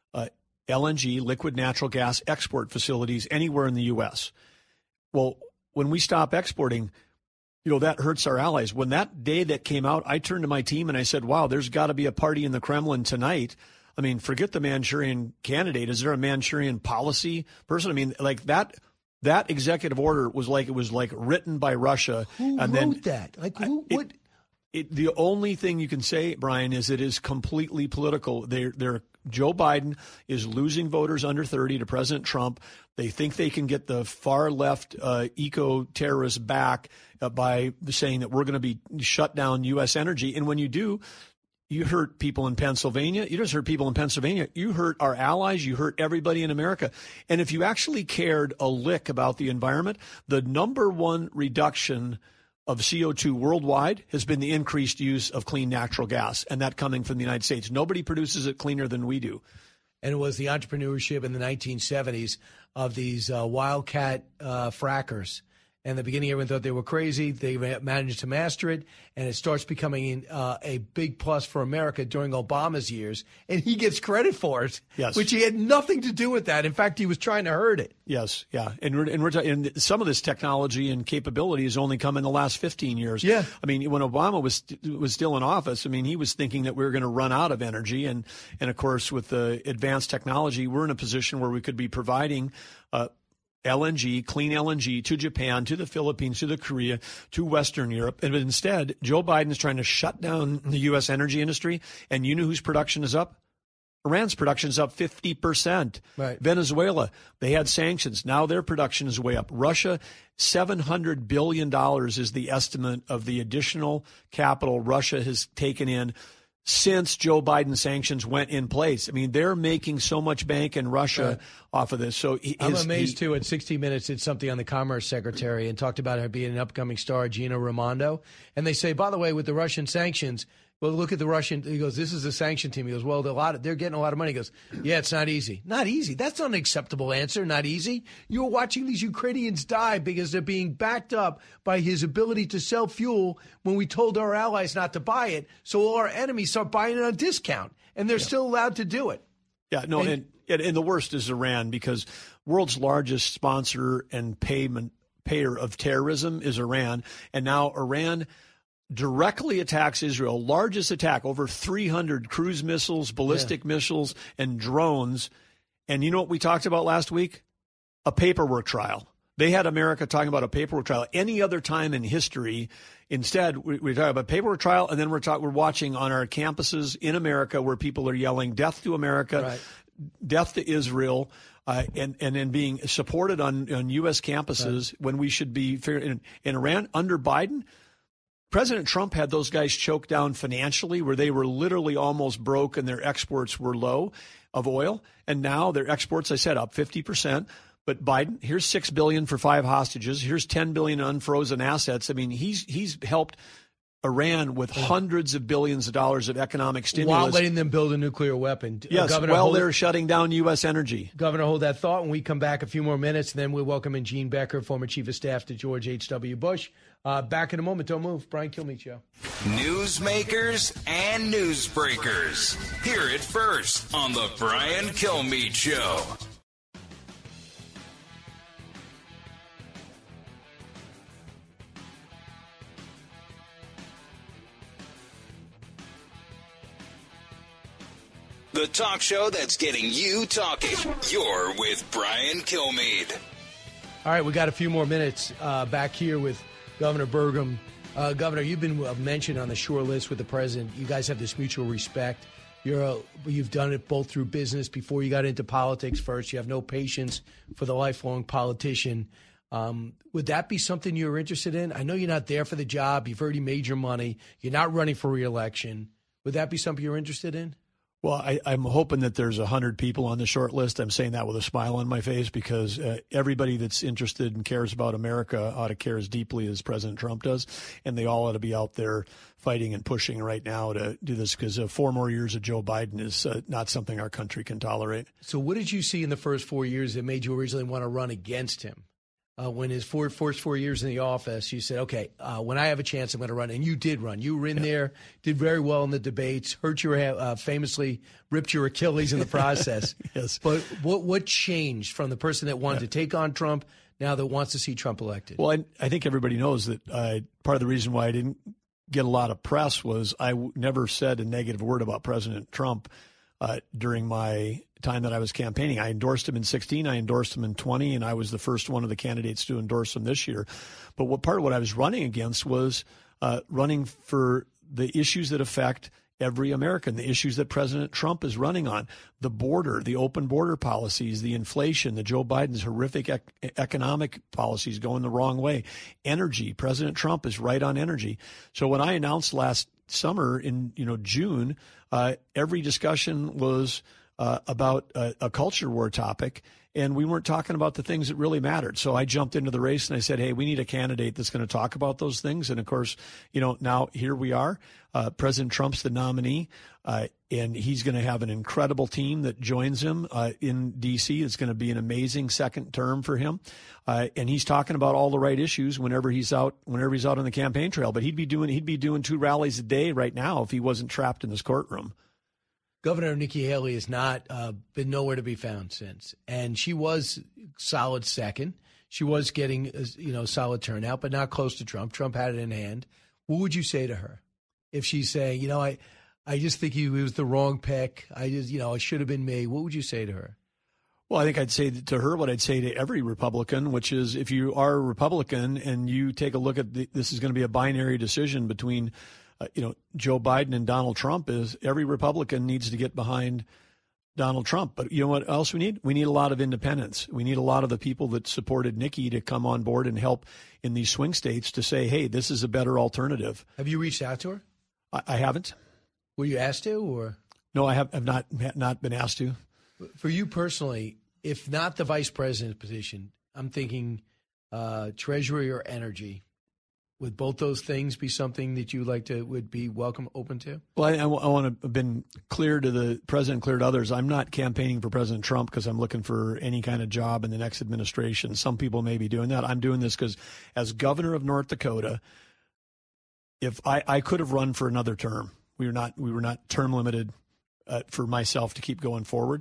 LNG, liquid natural gas export facilities anywhere in the U.S. Well, when we stop exporting, that hurts our allies. When that day that came out, I turned to my team and I said, wow, there's got to be a party in the Kremlin tonight. I mean, forget the Manchurian candidate. Is there a Manchurian policy person? I mean, like that executive order was like written by Russia. Who wrote that? Like who would? The only thing you can say, Brian, is it is completely political. Joe Biden is losing voters under 30 to President Trump. They think they can get the far left eco-terrorists back by saying that we're going to be shut down U.S. energy. And when you do, you hurt people in Pennsylvania. You just hurt people in Pennsylvania. You hurt our allies. You hurt everybody in America. And if you actually cared a lick about the environment, the number one reduction of CO2 worldwide has been the increased use of clean natural gas, and that coming from the United States. Nobody produces it cleaner than we do. And it was the entrepreneurship in the 1970s of these wildcat frackers. And in the beginning, everyone thought they were crazy. They managed to master it, and it starts becoming a big plus for America during Obama's years. And he gets credit for it, yes, which he had nothing to do with that. In fact, he was trying to hurt it. Yes, yeah. And some of this technology and capability has only come in the last 15 years. Yeah. I mean, when Obama was still in office, I mean, he was thinking that we were going to run out of energy. And of course, with the advanced technology, we're in a position where we could be providing LNG, clean LNG to Japan, to the Philippines, to the Korea, to Western Europe. And instead, Joe Biden is trying to shut down the U.S. energy industry. And you know whose production is up? Iran's production is up 50%. Right. Venezuela, they had sanctions. Now their production is way up. Russia, $700 billion is the estimate of the additional capital Russia has taken in since Joe Biden sanctions went in place. I mean, they're making so much bank in Russia off of this. So I'm amazed, too. At 60 Minutes, did something on the Commerce Secretary and talked about her being an upcoming star, Gina Raimondo. And they say, by the way, with the Russian sanctions, well, look at the Russian. He goes, this is a sanction team. He goes, well, they're getting a lot of money. He goes, yeah, it's not easy. Not easy. That's not an acceptable answer. Not easy. You're watching these Ukrainians die because they're being backed up by his ability to sell fuel when we told our allies not to buy it. So all our enemies start buying it on discount, and they're still allowed to do it. Yeah, no, and the worst is Iran, because world's largest sponsor and payer of terrorism is Iran. And now Iran directly attacks Israel, largest attack, over 300 cruise missiles, ballistic missiles, and drones. And you know what we talked about last week? A paperwork trial. They had America talking about a paperwork trial. Any other time in history, instead, we talk about paperwork trial, and then we're watching on our campuses in America where people are yelling death to America, death to Israel, and then being supported on U.S. campuses when we should be fair. In Iran, under Biden, President Trump had those guys choked down financially, where they were literally almost broke and their exports were low of oil. And now their exports, I said, up 50%. But Biden, here's $6 billion for 5 hostages. Here's $10 billion unfrozen assets. I mean, he's helped Iran with hundreds of billions of dollars of economic stimulus. While letting them build a nuclear weapon. Yes, Governor, they're shutting down U.S. energy. Governor, hold that thought. When we come back a few more minutes, and then we'll welcome in Gene Becker, former chief of staff to George H.W. Bush. Back in a moment. Don't move. Brian Kilmeade Show. Newsmakers and newsbreakers. Hear it first on the Brian Kilmeade Show. The talk show that's getting you talking. You're with Brian Kilmeade. All right, we got a few more minutes back here with Governor Burgum. Governor, you've been mentioned on the short list with the president. You guys have this mutual respect. You've done it both through business before you got into politics first. You have no patience for the lifelong politician. Would that be something you're interested in? I know you're not there for the job. You've already made your money. You're not running for re-election. Would that be something you're interested in? Well, I'm hoping that there's 100 people on the short list. I'm saying that with a smile on my face because everybody that's interested and cares about America ought to care as deeply as President Trump does, and they all ought to be out there fighting and pushing right now to do this because 4 more years of Joe Biden is not something our country can tolerate. So what did you see in the first 4 years that made you originally want to run against him? When his first 4 years in the office, you said, okay, when I have a chance, I'm going to run. And you did run. You were in there, did very well in the debates, famously ripped your Achilles in the process. Yes. But what changed from the person that wanted to take on Trump now that wants to see Trump elected? Well, I think everybody knows that part of the reason why I didn't get a lot of press was I never said a negative word about President Trump during my time that I was campaigning. I endorsed him in 2016, I endorsed him in 2020, and I was the first one of the candidates to endorse him this year. But part of what I was running against was running for the issues that affect every American, the issues that President Trump is running on, the border, the open border policies, the inflation, the Joe Biden's horrific economic policies going the wrong way, energy. President Trump is right on energy. So when I announced last summer in June, every discussion was about a culture war topic, and we weren't talking about the things that really mattered. So I jumped into the race and I said, hey, we need a candidate that's going to talk about those things. And of course, now here we are. President Trump's the nominee, and he's going to have an incredible team that joins him in D.C. It's going to be an amazing second term for him. And he's talking about all the right issues whenever he's out on the campaign trail. But he'd be doing 2 rallies a day right now if he wasn't trapped in this courtroom. Governor Nikki Haley has not been nowhere to be found since, and she was solid second. She was getting solid turnout, but not close to Trump. Trump had it in hand. What would you say to her if she's saying, I just think he was the wrong pick. It should have been me. What would you say to her? Well, I think I'd say to her what I'd say to every Republican, which is if you are a Republican and you take a look at this is going to be a binary decision between Joe Biden and Donald Trump, is every Republican needs to get behind Donald Trump. But you know what else we need? We need a lot of independents. We need a lot of the people that supported Nikki to come on board and help in these swing states to say, hey, this is a better alternative. Have you reached out to her? I haven't. Were you asked to, or? No, I have not been asked to. For you personally, if not the vice president position, I'm thinking Treasury or energy. Would both those things be something that you would be open to? Well, I want to have been clear to the president, clear to others. I'm not campaigning for President Trump because I'm looking for any kind of job in the next administration. Some people may be doing that. I'm doing this because as governor of North Dakota, if I could have run for another term, we were not term limited for myself to keep going forward.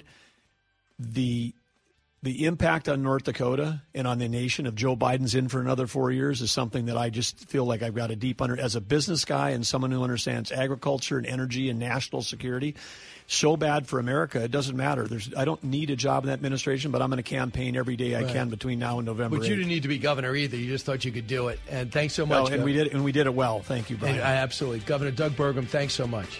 The impact on North Dakota and on the nation of Joe Biden's in for another 4 years is something that I just feel like I've got a deep as a business guy and someone who understands agriculture and energy and national security. So bad for America. It doesn't matter. I don't need a job in that administration, but I'm going to campaign every day I can between now and November 8th. But you didn't need to be governor either. You just thought you could do it. And thanks so much. And we did it well. Thank you, Brian. Absolutely. Governor Doug Burgum, thanks so much.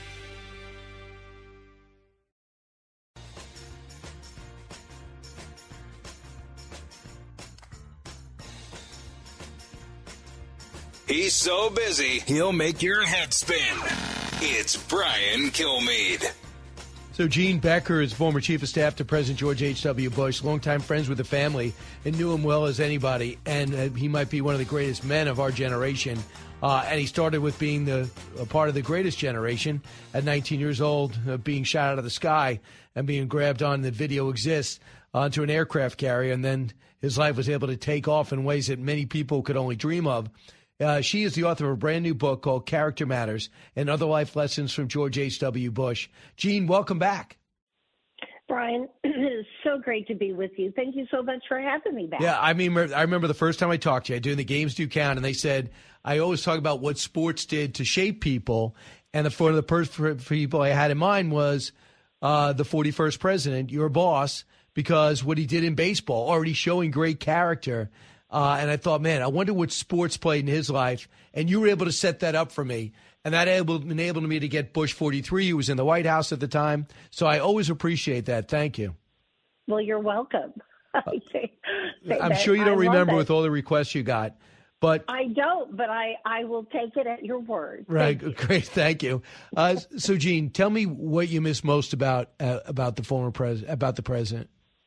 He's so busy, he'll make your head spin. It's Brian Kilmeade. So Gene Becker is former chief of staff to President George H.W. Bush, longtime friends with the family, and knew him well as anybody. And he might be one of the greatest men of our generation. And he started with being a part of the greatest generation at 19 years old, being shot out of the sky and being grabbed on, the video exists, onto an aircraft carrier. And then his life was able to take off in ways that many people could only dream of. She is the author of a brand new book called Character Matters and Other Life Lessons from George H.W. Bush. Gene, welcome back. Brian, it is so great to be with you. Thank you so much for having me back. Yeah, I remember the first time I talked to you, doing the Games Do Count, and they said, I always talk about what sports did to shape people, and one of the first people I had in mind was the 41st president, your boss, because what he did in baseball, already showing great character. And I thought, man, I wonder what sports played in his life. And you were able to set that up for me. And that enabled me to get Bush 43, who was in the White House at the time. So I always appreciate that. Thank you. Well, you're welcome. I'm sure you don't remember with all the requests you got. But I don't, but I will take it at your word. Right. Great. Thank you. So, Gene, tell me what you miss most about the president.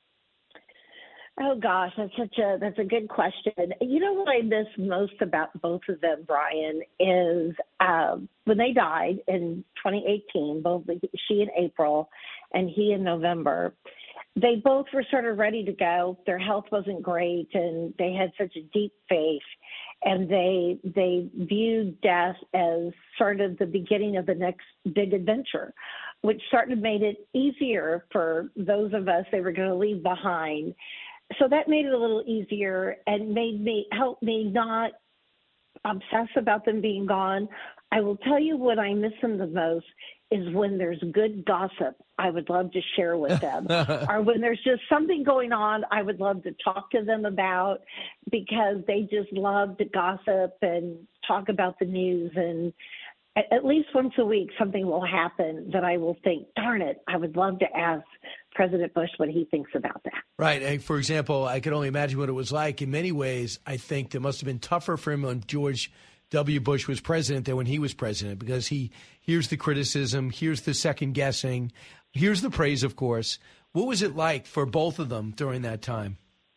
Oh gosh, that's a good question. You know what I miss most about both of them, Brian, is when they died in 2018, both she in April and he in November. They both were sort of ready to go. Their health wasn't great, and they had such a deep faith. And they viewed death as sort of the beginning of the next big adventure, which sort of made it easier for those of us they were going to leave behind. So that made it a little easier and helped me not obsess about them being gone. I will tell you what I miss them the most is when there's good gossip I would love to share with them. Or when there's just something going on I would love to talk to them about, because they just love to gossip and talk about the news. And at least once a week something will happen that I will think, darn it, I would love to ask President Bush what he thinks about that. Right. And for example, I can only imagine what it was like. In many ways, I think it must have been tougher for him when George W. Bush was president than when he was president, because he hears the criticism, hears the second guessing, hears the praise, of course. What was it like for both of them during that time?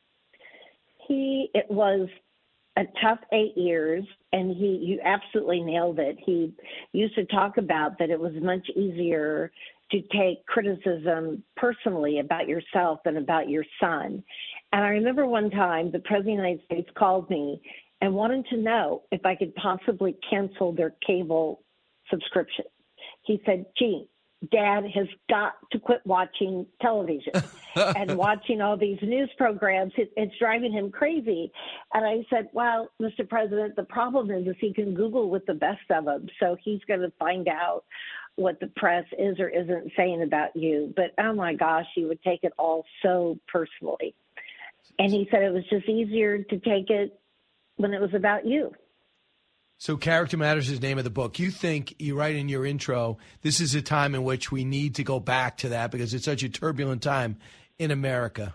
It was a tough 8 years, and you absolutely nailed it. He used to talk about that it was much easier to take criticism personally about yourself than about your son. And I remember one time the President of the United States called me and wanted to know if I could possibly cancel their cable subscription. He said, Gene, Dad has got to quit watching television and watching all these news programs. It's driving him crazy. And I said, well, Mr. President, the problem is he can Google with the best of them. So he's going to find out what the press is or isn't saying about you. But, oh, my gosh, he would take it all so personally. And he said it was just easier to take it when it was about you. So Character Matters is the name of the book. You think, you write in your intro, this is a time in which we need to go back to that because it's such a turbulent time in America.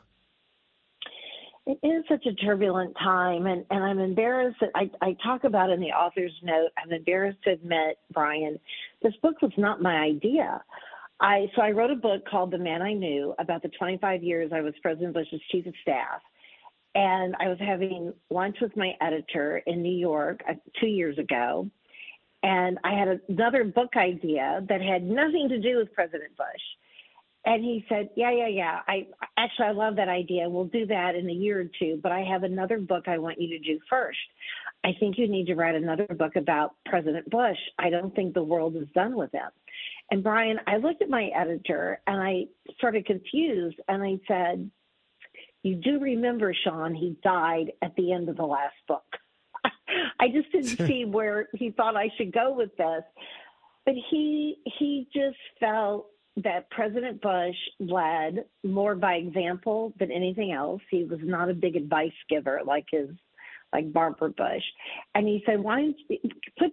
It is such a turbulent time, and I'm embarrassed that I talk about in the author's note, I'm embarrassed to admit, Brian, this book was not my idea. So I wrote a book called The Man I Knew about the 25 years I was President Bush's chief of staff. And I was having lunch with my editor in New York 2 years ago, and I had another book idea that had nothing to do with President Bush. And he said, yeah. I love that idea. We'll do that in a year or two, but I have another book I want you to do first. I think you need to write another book about President Bush. I don't think the world is done with him. And Brian, I looked at my editor and I started confused, and I said, you do remember, Sean, he died at the end of the last book. I just didn't see where he thought I should go with this. But he just felt that President Bush led more by example than anything else. He was not a big advice giver like Barbara Bush. And he said, why don't you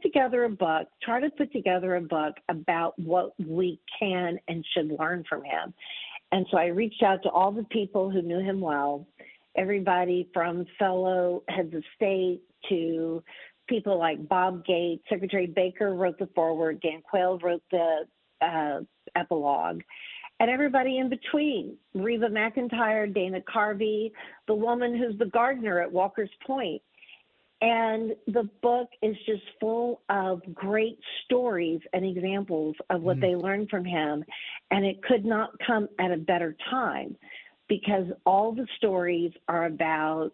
try to put together a book about what we can and should learn from him. And so I reached out to all the people who knew him well, everybody from fellow heads of state to people like Bob Gates. Secretary Baker wrote the foreword. Dan Quayle wrote the epilogue. and everybody in between. Reba McEntire, Dana Carvey, the woman who's the gardener at Walker's Point. And the book is just full of great stories and examples of what they learned from him. And it could not come at a better time, because all the stories are about,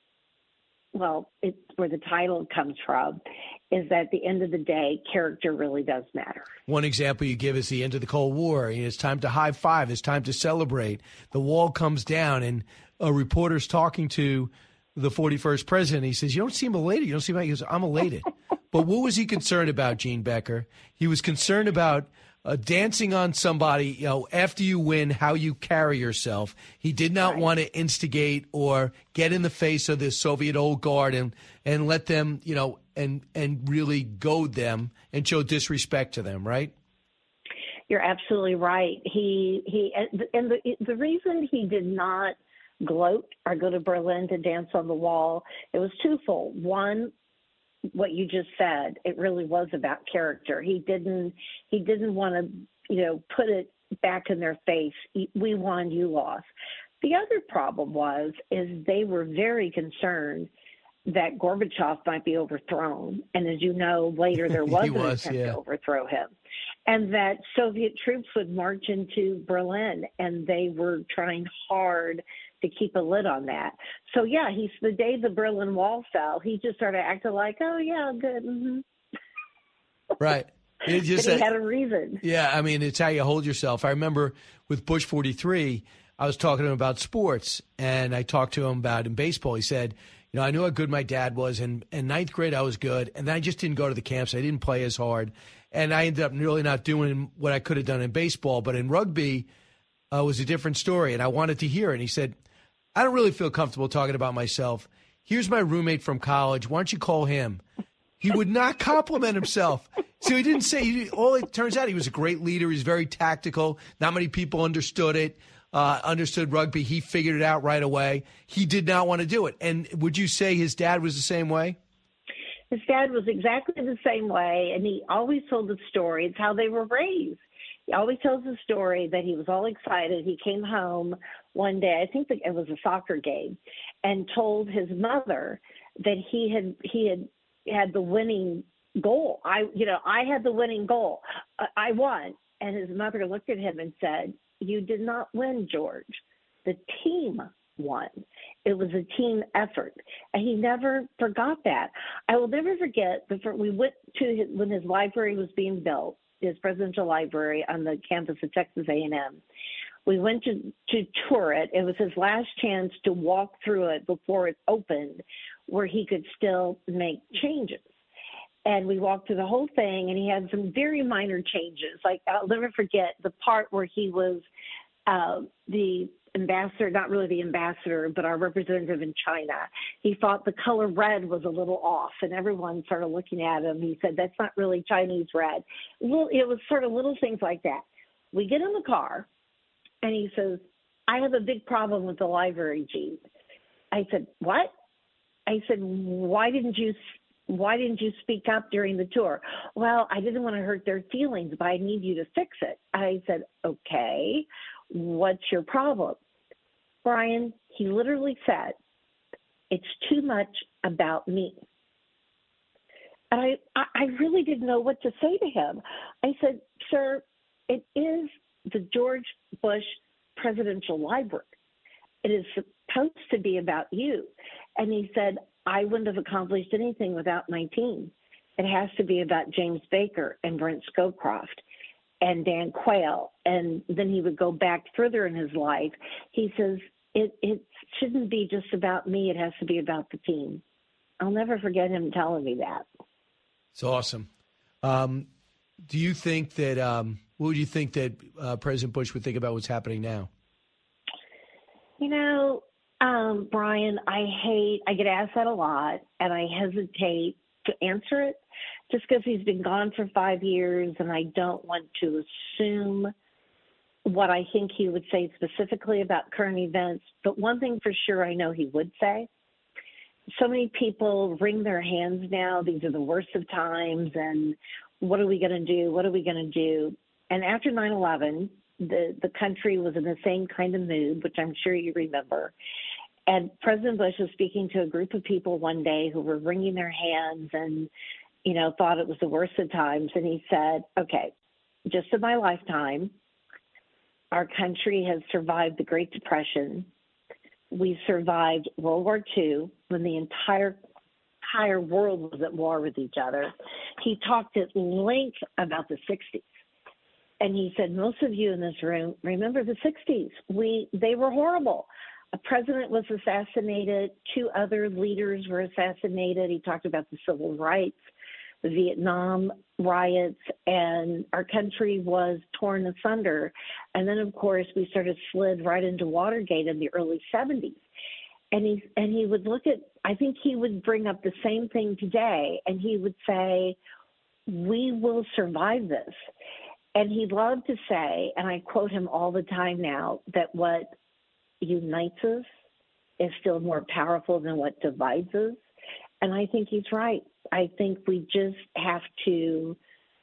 well, it's where the title comes from, is that at the end of the day, character really does matter. One example you give is the end of the Cold War. It's time to high five. It's time to celebrate. The wall comes down, and a reporter's talking to the 41st president. He says, "You don't seem elated. You don't seem like," he goes, "I'm elated." But what was he concerned about, Gene Becker? He was concerned about dancing on somebody, after you win, how you carry yourself. He did not want to instigate or get in the face of the Soviet old guard and let them, and really goad them and show disrespect to them, right? You're absolutely right. The reason he did not gloat or go to Berlin to dance on the wall, it was twofold. One, what you just said, it really was about character. He didn't want to, put it back in their face. We won, you lost. The other problem is they were very concerned that Gorbachev might be overthrown. And as you know, later there was an attempt to overthrow him. And that Soviet troops would march into Berlin, and they were trying hard to keep a lid on that. So, he's the day the Berlin Wall fell, he just started acting like, oh, yeah, good. Mm-hmm. Right. But he had a reason. Yeah, I mean, it's how you hold yourself. I remember with Bush 43, I was talking to him about sports, and I talked to him about in baseball. He said, I knew how good my dad was, and in ninth grade I was good, and then I just didn't go to the camps. I didn't play as hard, and I ended up really not doing what I could have done in baseball. But in rugby, was a different story, and I wanted to hear it. And he said, I don't really feel comfortable talking about myself. Here's my roommate from college. Why don't you call him? He would not compliment himself. So he didn't say, it turns out he was a great leader. He's very tactical. Not many people understood it, understood rugby. He figured it out right away. He did not want to do it. And would you say his dad was the same way? His dad was exactly the same way, and he always told the story. It's how they were raised. He always tells the story that he was all excited. He came home one day, I think it was a soccer game, and told his mother that he had the winning goal. I had the winning goal. I won. And his mother looked at him and said, "You did not win, George. The team won. It was a team effort." And he never forgot that. I will never forget we went to when his library was being built, his presidential library on the campus of Texas A&M. We went to tour it. It was his last chance to walk through it before it opened, where he could still make changes. And we walked through the whole thing, and he had some very minor changes. Like, I'll never forget the part where he was the ambassador, not really the ambassador, but our representative in China. He thought the color red was a little off, and everyone started looking at him. He said, "That's not really Chinese red." Well, it was sort of little things like that. We get in the car, and he says, "I have a big problem with the library, Gene." I said, "What?" I said, why didn't you speak up during the tour?" "Well, I didn't want to hurt their feelings, but I need you to fix it." I said, "Okay, what's your problem?" Brian, he literally said, "It's too much about me." And I really didn't know what to say to him. I said, "Sir, it is the George Bush Presidential Library. It is supposed to be about you." And he said, "I wouldn't have accomplished anything without my team. It has to be about James Baker and Brent Scowcroft and Dan Quayle." And then he would go back further in his life. He says, it shouldn't be just about me. It has to be about the team. I'll never forget him telling me that. It's awesome. Do you think that, what would you think that President Bush would think about what's happening now? Brian, I get asked that a lot, and I hesitate to answer it just because he's been gone for 5 years, and I don't want to assume what I think he would say specifically about current events. But one thing for sure I know he would say: so many people wring their hands now. These are the worst of times, and what are we going to do? What are we going to do? And after 9/11, the country was in the same kind of mood, which I'm sure you remember. And President Bush was speaking to a group of people one day who were wringing their hands and, thought it was the worst of times. And he said, okay, just in my lifetime, our country has survived the Great Depression. We survived World War II when the entire world was at war with each other. He talked at length about the 60s. And he said, most of you in this room remember the 60s. They were horrible. A president was assassinated. 2 other leaders were assassinated. He talked about the civil rights, the Vietnam riots, and our country was torn asunder. And then, of course, we sort of slid right into Watergate in the early 70s. And he would look at, I think he would bring up the same thing today, and he would say, we will survive this. And he'd love to say, and I quote him all the time now, that what unites us is still more powerful than what divides us. And I think he's right. I think we just have to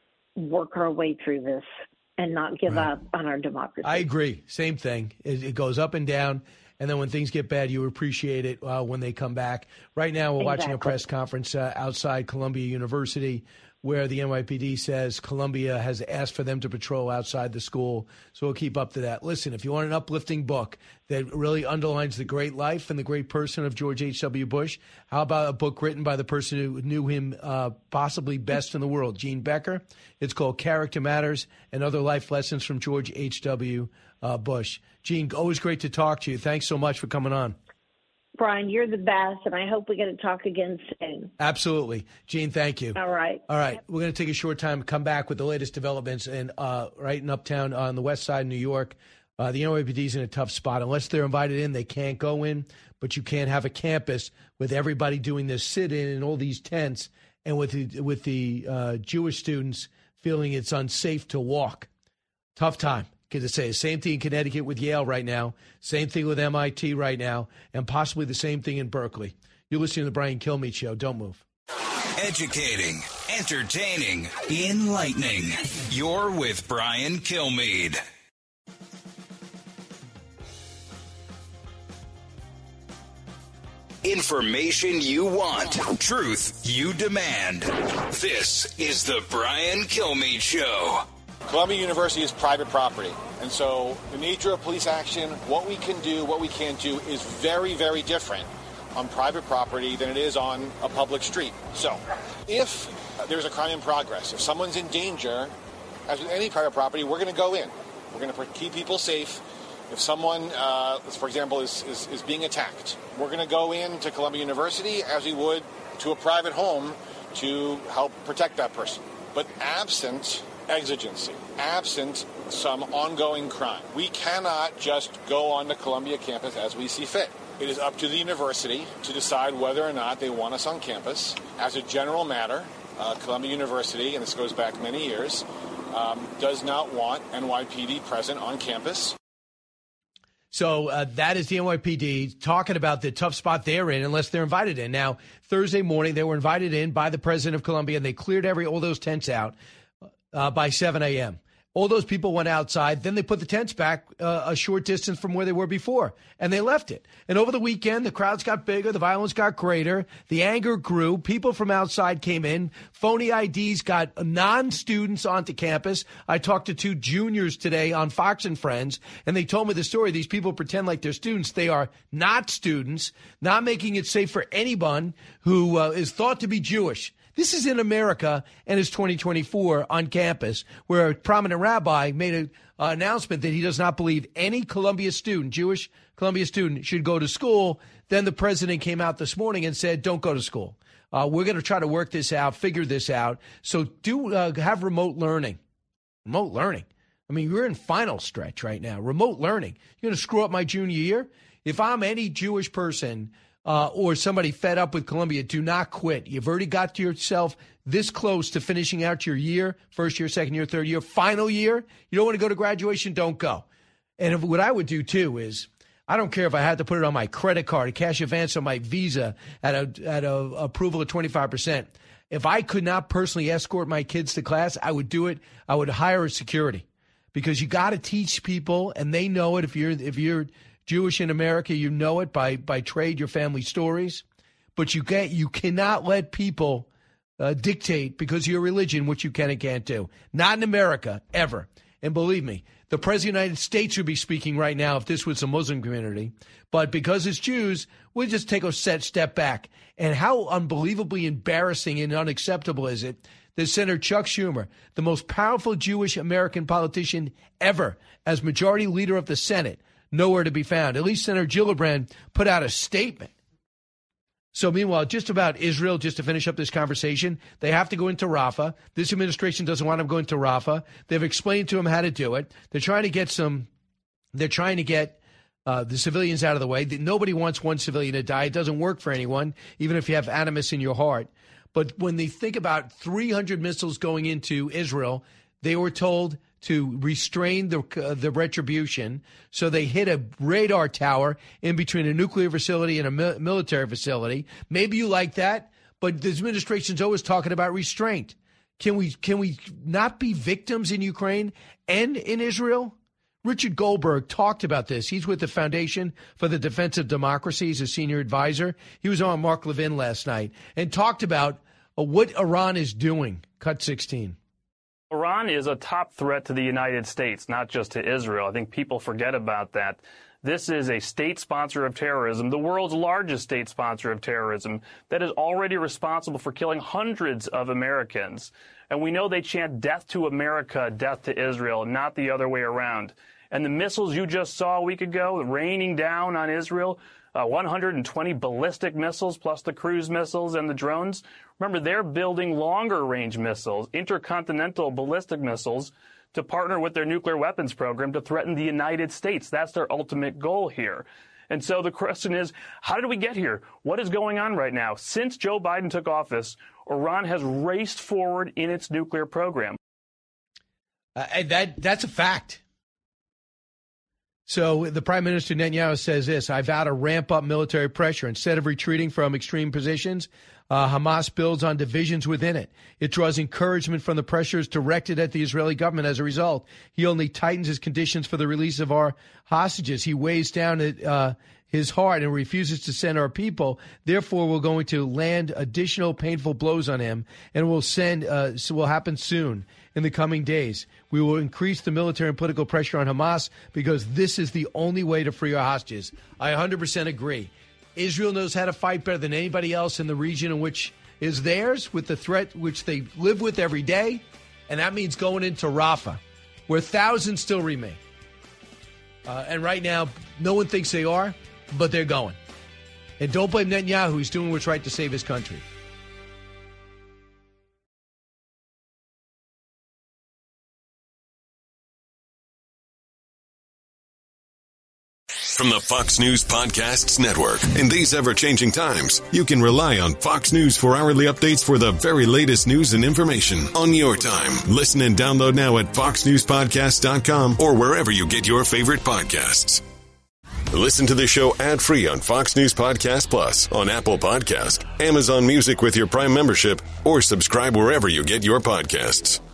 work our way through this and not give up on our democracy. I agree. Same thing. It goes up and down. And then when things get bad, you appreciate it when they come back. Right now, we're watching a press conference outside Columbia University where the NYPD says Columbia has asked for them to patrol outside the school. So we'll keep up to that. Listen, if you want an uplifting book that really underlines the great life and the great person of George H.W. Bush, how about a book written by the person who knew him possibly best in the world, Gene Becker? It's called Character Matters and Other Life Lessons from George H.W. Bush. Gene, always great to talk to you. Thanks so much for coming on. Brian, you're the best, and I hope we get to talk again soon. Absolutely. Gene, thank you. All right. We're going to take a short time to come back with the latest developments. And right in Uptown on the west side of New York, the NYPD is in a tough spot. Unless they're invited in, they can't go in. But you can't have a campus with everybody doing this sit-in and all these tents and with the Jewish students feeling it's unsafe to walk. Tough time. To say same thing in Connecticut with Yale right now, same thing with MIT right now, and possibly the same thing in Berkeley. You're listening to the Brian Kilmeade Show. Don't move. Educating, entertaining, enlightening. You're with Brian Kilmeade. Information you want, truth you demand. This is the Brian Kilmeade Show. Columbia University is private property, and so the nature of police action, what we can do, what we can't do, is very, very different on private property than it is on a public street. So if there's a crime in progress, if someone's in danger, as with any private property, we're going to go in. We're going to keep people safe. If someone, for example, is being attacked, we're going to go into Columbia University as we would to a private home to help protect that person. But absent exigency, absent some ongoing crime, we cannot just go on the Columbia campus as we see fit. It is up to the university to decide whether or not they want us on campus. As a general matter, Columbia University, and this goes back many years, does not want NYPD present on campus. So that is the NYPD talking about the tough spot they're in unless they're invited in. Now, Thursday morning, they were invited in by the president of Columbia, and they cleared all those tents out by 7 a.m. All those people went outside. Then they put the tents back a short distance from where they were before, and they left it. And over the weekend, the crowds got bigger. The violence got greater. The anger grew. People from outside came in. Phony IDs got non-students onto campus. I talked to 2 juniors today on Fox and Friends, and they told me the story. These people pretend like they're students. They are not students, not making it safe for anyone who is thought to be Jewish. This is in America, and it's 2024 on campus, where a prominent rabbi made an announcement that he does not believe any Columbia student, Jewish Columbia student, should go to school. Then the president came out this morning and said, don't go to school. We're going to try to work this out, figure this out. So do have remote learning. Remote learning. I mean, we're in final stretch right now. Remote learning. You're going to screw up my junior year? If I'm any Jewish person or somebody fed up with Columbia, do not quit. You've already got yourself this close to finishing out your year, first year, second year, third year, final year. You don't want to go to graduation, don't go. And what I would do, too, is I don't care if I had to put it on my credit card, a cash advance on my Visa at a approval of 25%. If I could not personally escort my kids to class, I would do it. I would hire a security. because you got to teach people, and they know it. If you're Jewish in America, you know it by trade, your family stories. But you cannot let people dictate because of your religion what you can and can't do. Not in America, ever. And believe me, the President of the United States would be speaking right now if this was a Muslim community. But because it's Jews, we'll just take a step back. And how unbelievably embarrassing and unacceptable is it that Senator Chuck Schumer, the most powerful Jewish American politician ever, as majority leader of the Senate, nowhere to be found. At least Senator Gillibrand put out a statement. So meanwhile, just about Israel, just to finish up this conversation, they have to go into Rafah. This administration doesn't want them going to Rafah. They've explained to them how to do it. They're trying to get the civilians out of the way. Nobody wants one civilian to die. It doesn't work for anyone, even if you have animus in your heart. But when they think about 300 missiles going into Israel, they were told to restrain the retribution. So they hit a radar tower in between a nuclear facility and a military facility. Maybe you like that, but the administration's always talking about restraint. Can we not be victims in Ukraine and in Israel? Richard Goldberg talked about this. He's with the Foundation for the Defense of Democracy. He's a senior advisor. He was on Mark Levin last night and talked about what Iran is doing. Cut 16. Iran is a top threat to the United States, not just to Israel. I think people forget about that. This is a state sponsor of terrorism, the world's largest state sponsor of terrorism, that is already responsible for killing hundreds of Americans. And we know they chant death to America, death to Israel, not the other way around. And the missiles you just saw a week ago raining down on Israel, 120 ballistic missiles plus the cruise missiles and the drones. Remember, they're building longer range missiles, intercontinental ballistic missiles, to partner with their nuclear weapons program to threaten the United States. That's their ultimate goal here. And so the question is, how did we get here? What is going on right now? Since Joe Biden took office, Iran has raced forward in its nuclear program. That's a fact. So the Prime Minister Netanyahu says this: I vow to ramp up military pressure. Instead of retreating from extreme positions, Hamas builds on divisions within it. It draws encouragement from the pressures directed at the Israeli government. As a result, he only tightens his conditions for the release of our hostages. He weighs down his heart and refuses to send our people. Therefore, we're going to land additional painful blows on him, and will happen soon in the coming days. We will increase the military and political pressure on Hamas because this is the only way to free our hostages. I 100% agree. Israel knows how to fight better than anybody else in the region in which is theirs, with the threat which they live with every day, and that means going into Rafah, where thousands still remain. And right now, no one thinks they are, but they're going. And don't blame Netanyahu. He's doing what's right to save his country. From the Fox News Podcasts Network. In these ever-changing times, you can rely on Fox News for hourly updates for the very latest news and information on your time. Listen and download now at foxnewspodcast.com or wherever you get your favorite podcasts. Listen to the show ad-free on Fox News Podcast Plus, on Apple Podcast, Amazon Music with your Prime membership, or subscribe wherever you get your podcasts.